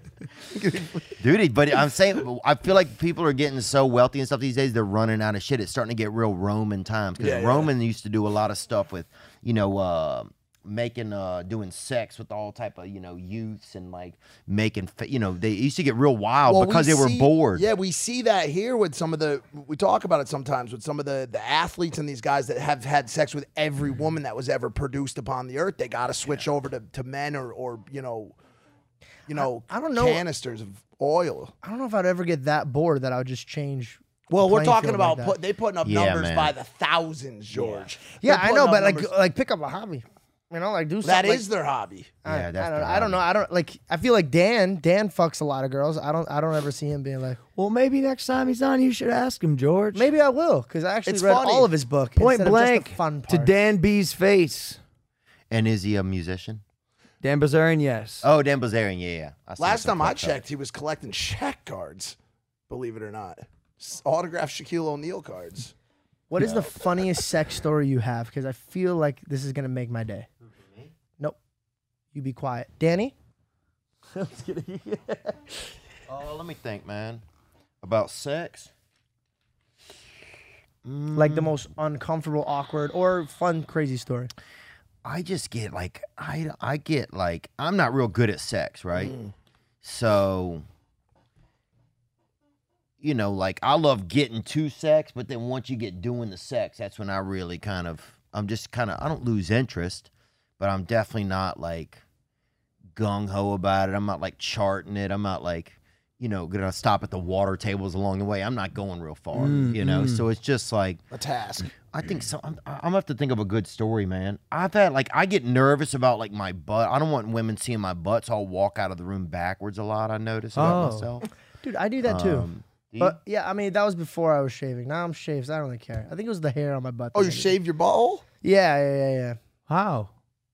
Dude, but I'm saying, I feel like people are getting so wealthy and stuff these days, they're running out of shit. It's starting to get real Roman times. Because Yeah, yeah. Roman used to do a lot of stuff with, you know, uh, making, uh, doing sex with all type of, you know, youths and like making, fa- you know, they used to get real wild Well, because we they were see- bored. Yeah, we see that here with some of the. We talk about it sometimes with some of the the athletes and these guys that have had sex with every woman that was ever produced upon the earth. They got to switch over to, to men or or you know, you know, I don't know. canisters of oil. I don't know if I'd ever get that bored that I would just change. Well, the we're playing talking field about like that. put, they putting up Yeah, numbers man. by the thousands, George. Yeah, They're I putting know, up but like numbers- like pick up a hobby. You know, like do something. that like, is their hobby. I, Yeah, that's I don't. their I don't know. I don't like. I feel like Dan. Dan fucks a lot of girls. I don't. I don't ever see him being like. Well, maybe next time he's on, you should ask him, George. Maybe I will because I actually It's read funny. all of his book. Point instead of just the blank fun to parts. Dan B's face. And is he a musician? Dan Bazarian, yes. Oh, Dan Bazarian, yeah, yeah. I seen Last some time I clips of it. checked, he was collecting Shaq cards. Believe it or not, S- autographed Shaquille O'Neal cards. What is the funniest sex story you have? Because I feel like this is gonna make my day. Nope. You be quiet, Danny. I'm just kidding. Oh, let me think, man. About sex? Like the most uncomfortable, awkward, or fun, crazy story. I just get like I I get like I'm not real good at sex, right? So you know, like I love getting to sex, but then once you get doing the sex, that's when I really kind of I'm just kind of I don't lose interest, but I'm definitely not like gung ho about it. I'm not like charting it. I'm not like you know gonna stop at the water tables along the way. I'm not going real far, Mm, you know. mm. So it's just like A task. I think so. I'm, I'm gonna have to think of a good story, man. I've had like I get nervous about like my butt. I don't want women seeing my butt, so I'll walk out of the room backwards a lot. I notice about Oh. myself. Dude, I do that too. Um, do you? But yeah, I mean that was before I was shaving. Now I'm shaved. So I don't really care. I think it was the hair on my butt. Oh, that you made it. shaved your butthole? Yeah, yeah, yeah, yeah. How?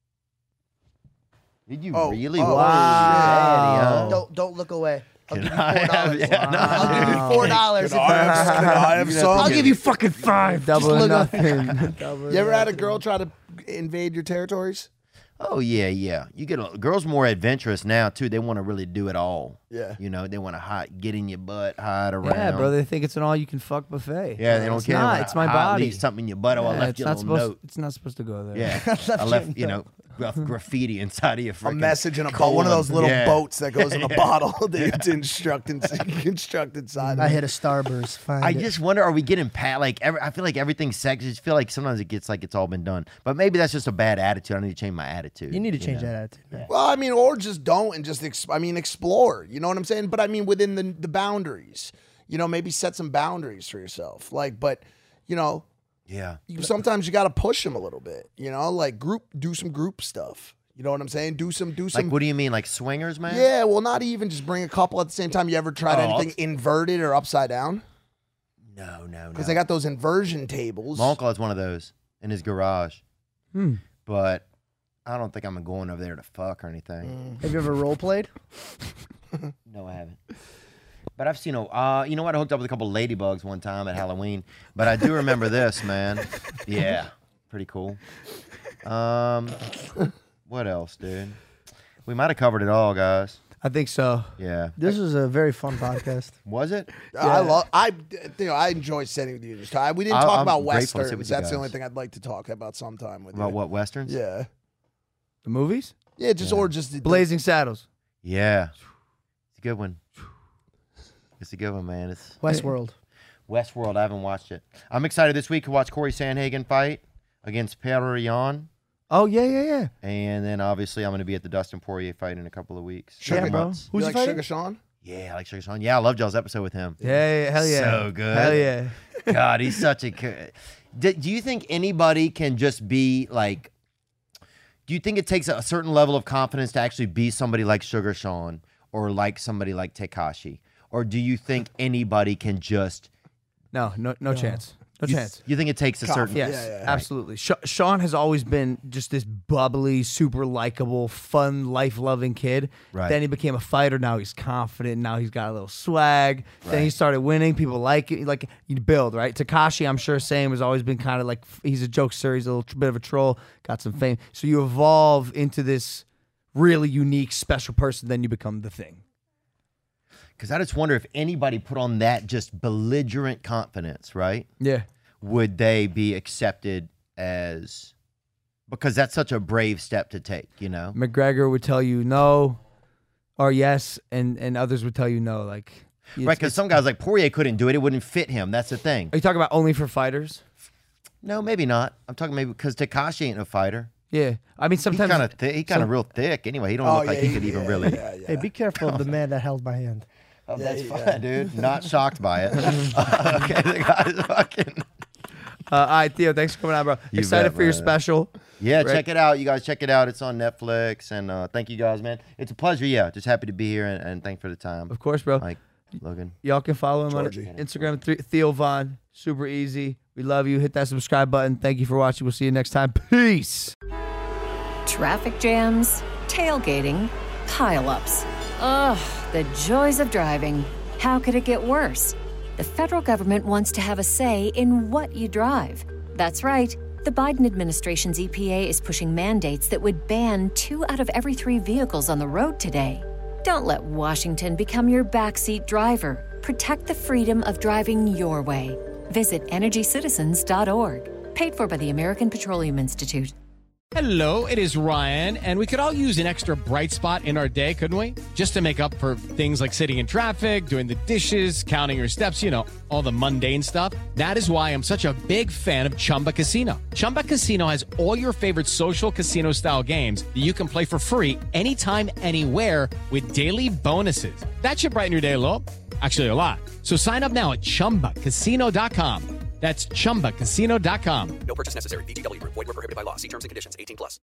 Did you Oh, really? oh, Wow. Daddy, huh? Don't don't look away. I'll Can give you I four have- dollars. yeah, no. I'll give you four dollars. Can I have- can I have some? I'll give you fucking five. Double Just or look nothing. Double or You ever had a nothing. girl try to invade your territories? Oh yeah, yeah. You get a, girls more adventurous now too. They want to really do it all. Yeah. You know, they want to hide, get in your butt, hide around. Yeah, bro. They think it's an all-you-can-fuck buffet. Yeah, they don't it's care. Not. when It's I- my I body. leave something in your butt. Oh, I Yeah, left it's you a not little supposed. note. It's not supposed to go there. Yeah, left I you left. a You know, gra- graffiti inside of your A freaking message in a boat, one of those little Yeah. boats that goes in a Yeah. bottle that to instruct, in, instruct inside. I hit a Starburst. Find I it. just wonder, are we getting pat? Like, every, I feel like everything's sex. I just feel like sometimes it gets like it's all been done. But maybe that's just a bad attitude. I need to change my attitude. You need to change know? that attitude. Yeah. Well, I mean, or just don't and just, ex- I mean, explore. You know what I'm saying? But I mean, within the, the boundaries, you know, maybe set some boundaries for yourself. Like, but, you know, Yeah. you, sometimes you got to push them a little bit, you know, like group, do some group stuff. You know what I'm saying? Do some, do some. Like, what do you mean? Like swingers, man? Yeah, well, not even just bring a couple at the same time. You ever tried Oh, anything I'll- inverted or upside down? No, no, no. Because they got those inversion tables. My uncle has one of those in his garage. Hmm. But I don't think I'm going over there to fuck or anything. Have you ever role played? No, I haven't. But I've seen a, uh, you know what? I hooked up with a couple ladybugs one time at Halloween. But I do remember this, man. Yeah, pretty cool. Um, what else, dude? We might have covered it all, guys. I think so. Yeah. This was a very fun podcast. Was it? I love. I you know I enjoy sitting with you. Just talk. We didn't I- talk I'm about grateful to sit westerns. with you That's the guys. only thing I'd like to talk about sometime with About you. what, westerns? Yeah. The movies? Yeah, just or just the, Blazing Saddles. Yeah. It's a good one. It's a good one, man. It's Westworld. Westworld. I haven't watched it. I'm excited this week to watch Corey Sandhagen fight against Petr Yan. Oh, yeah, yeah, yeah. And then obviously I'm going to be at the Dustin Poirier fight in a couple of weeks. Sugar, Yeah, bro. Who's Who's you he like fighting? Sugar Sean? Yeah, I like Sugar Sean. Yeah, I loved y'all's episode with him. Yeah, yeah, hell yeah. So good. Hell yeah. God, he's such a. co- Do, do you think anybody can just be like? Do you think it takes a certain level of confidence to actually be somebody like Sugar Sean or like somebody like Tekashi, or do you think anybody can just? No, no, no chance. No you, chance. You think it takes a certain? Yes, Yeah, yeah, yeah. absolutely. Sh- Sean has always been just this bubbly, super likable, fun, life-loving kid. Right. Then he became a fighter. Now he's confident. Now he's got a little swag. Then he Right. started winning. People like it. Like you build, right? Tekashi, I'm sure, same has always been kind of like he's a jokester. He's a little tr- bit of a troll. Got some fame. So you evolve into this really unique, special person. Then you become the thing. Because I just wonder if anybody put on that just belligerent confidence, right? Yeah. Would they be accepted as? Because that's such a brave step to take, you know. McGregor would tell you no or yes, and, and others would tell you no. Like, it's- Right, because it's- some guys like Poirier couldn't do it; it wouldn't fit him. That's the thing. Are you talking about only for fighters? No, maybe not. I'm talking maybe because Tekashi ain't a fighter. Yeah, I mean He's sometimes kind of thi- he kind of some- real thick. Anyway, he don't Oh, look like yeah, he he- could even yeah, really. yeah, yeah. Hey, be careful of the man that held my hand. Oh, that's yeah. fine, dude. Not shocked by it. Okay, the guy's fucking. Uh, all right, Theo, thanks for coming out, bro. You Excited bet, for your man. special. Yeah, Right. check it out. You guys check it out. It's on Netflix. And uh, thank you guys, man. It's a pleasure. Yeah, just happy to be here and, and thanks for the time. Of course, bro. Mike, Logan. Y'all can follow him Georgie. on Instagram, Th- Theo Von. Super easy. We love you. Hit that subscribe button. Thank you for watching. We'll see you next time. Peace. Traffic jams, tailgating, pileups. Ugh, the joys of driving. How could it get worse? The federal government wants to have a say in what you drive. That's right. The Biden administration's E P A is pushing mandates that would ban two out of every three vehicles on the road today. Don't let Washington become your backseat driver. Protect the freedom of driving your way. Visit energy citizens dot org. Paid for by the American Petroleum Institute. Hello, it is Ryan, and we could all use an extra bright spot in our day, couldn't we? Just to make up for things like sitting in traffic, doing the dishes, counting your steps, you know, all the mundane stuff. That is why I'm such a big fan of Chumba Casino. Chumba Casino has all your favorite social casino-style games that you can play for free anytime, anywhere with daily bonuses. That should brighten your day a little. Actually, a lot. So sign up now at chumba casino dot com. That's chumba casino dot com. No purchase necessary. V G W Group. Void where prohibited by law. See terms and conditions. eighteen plus.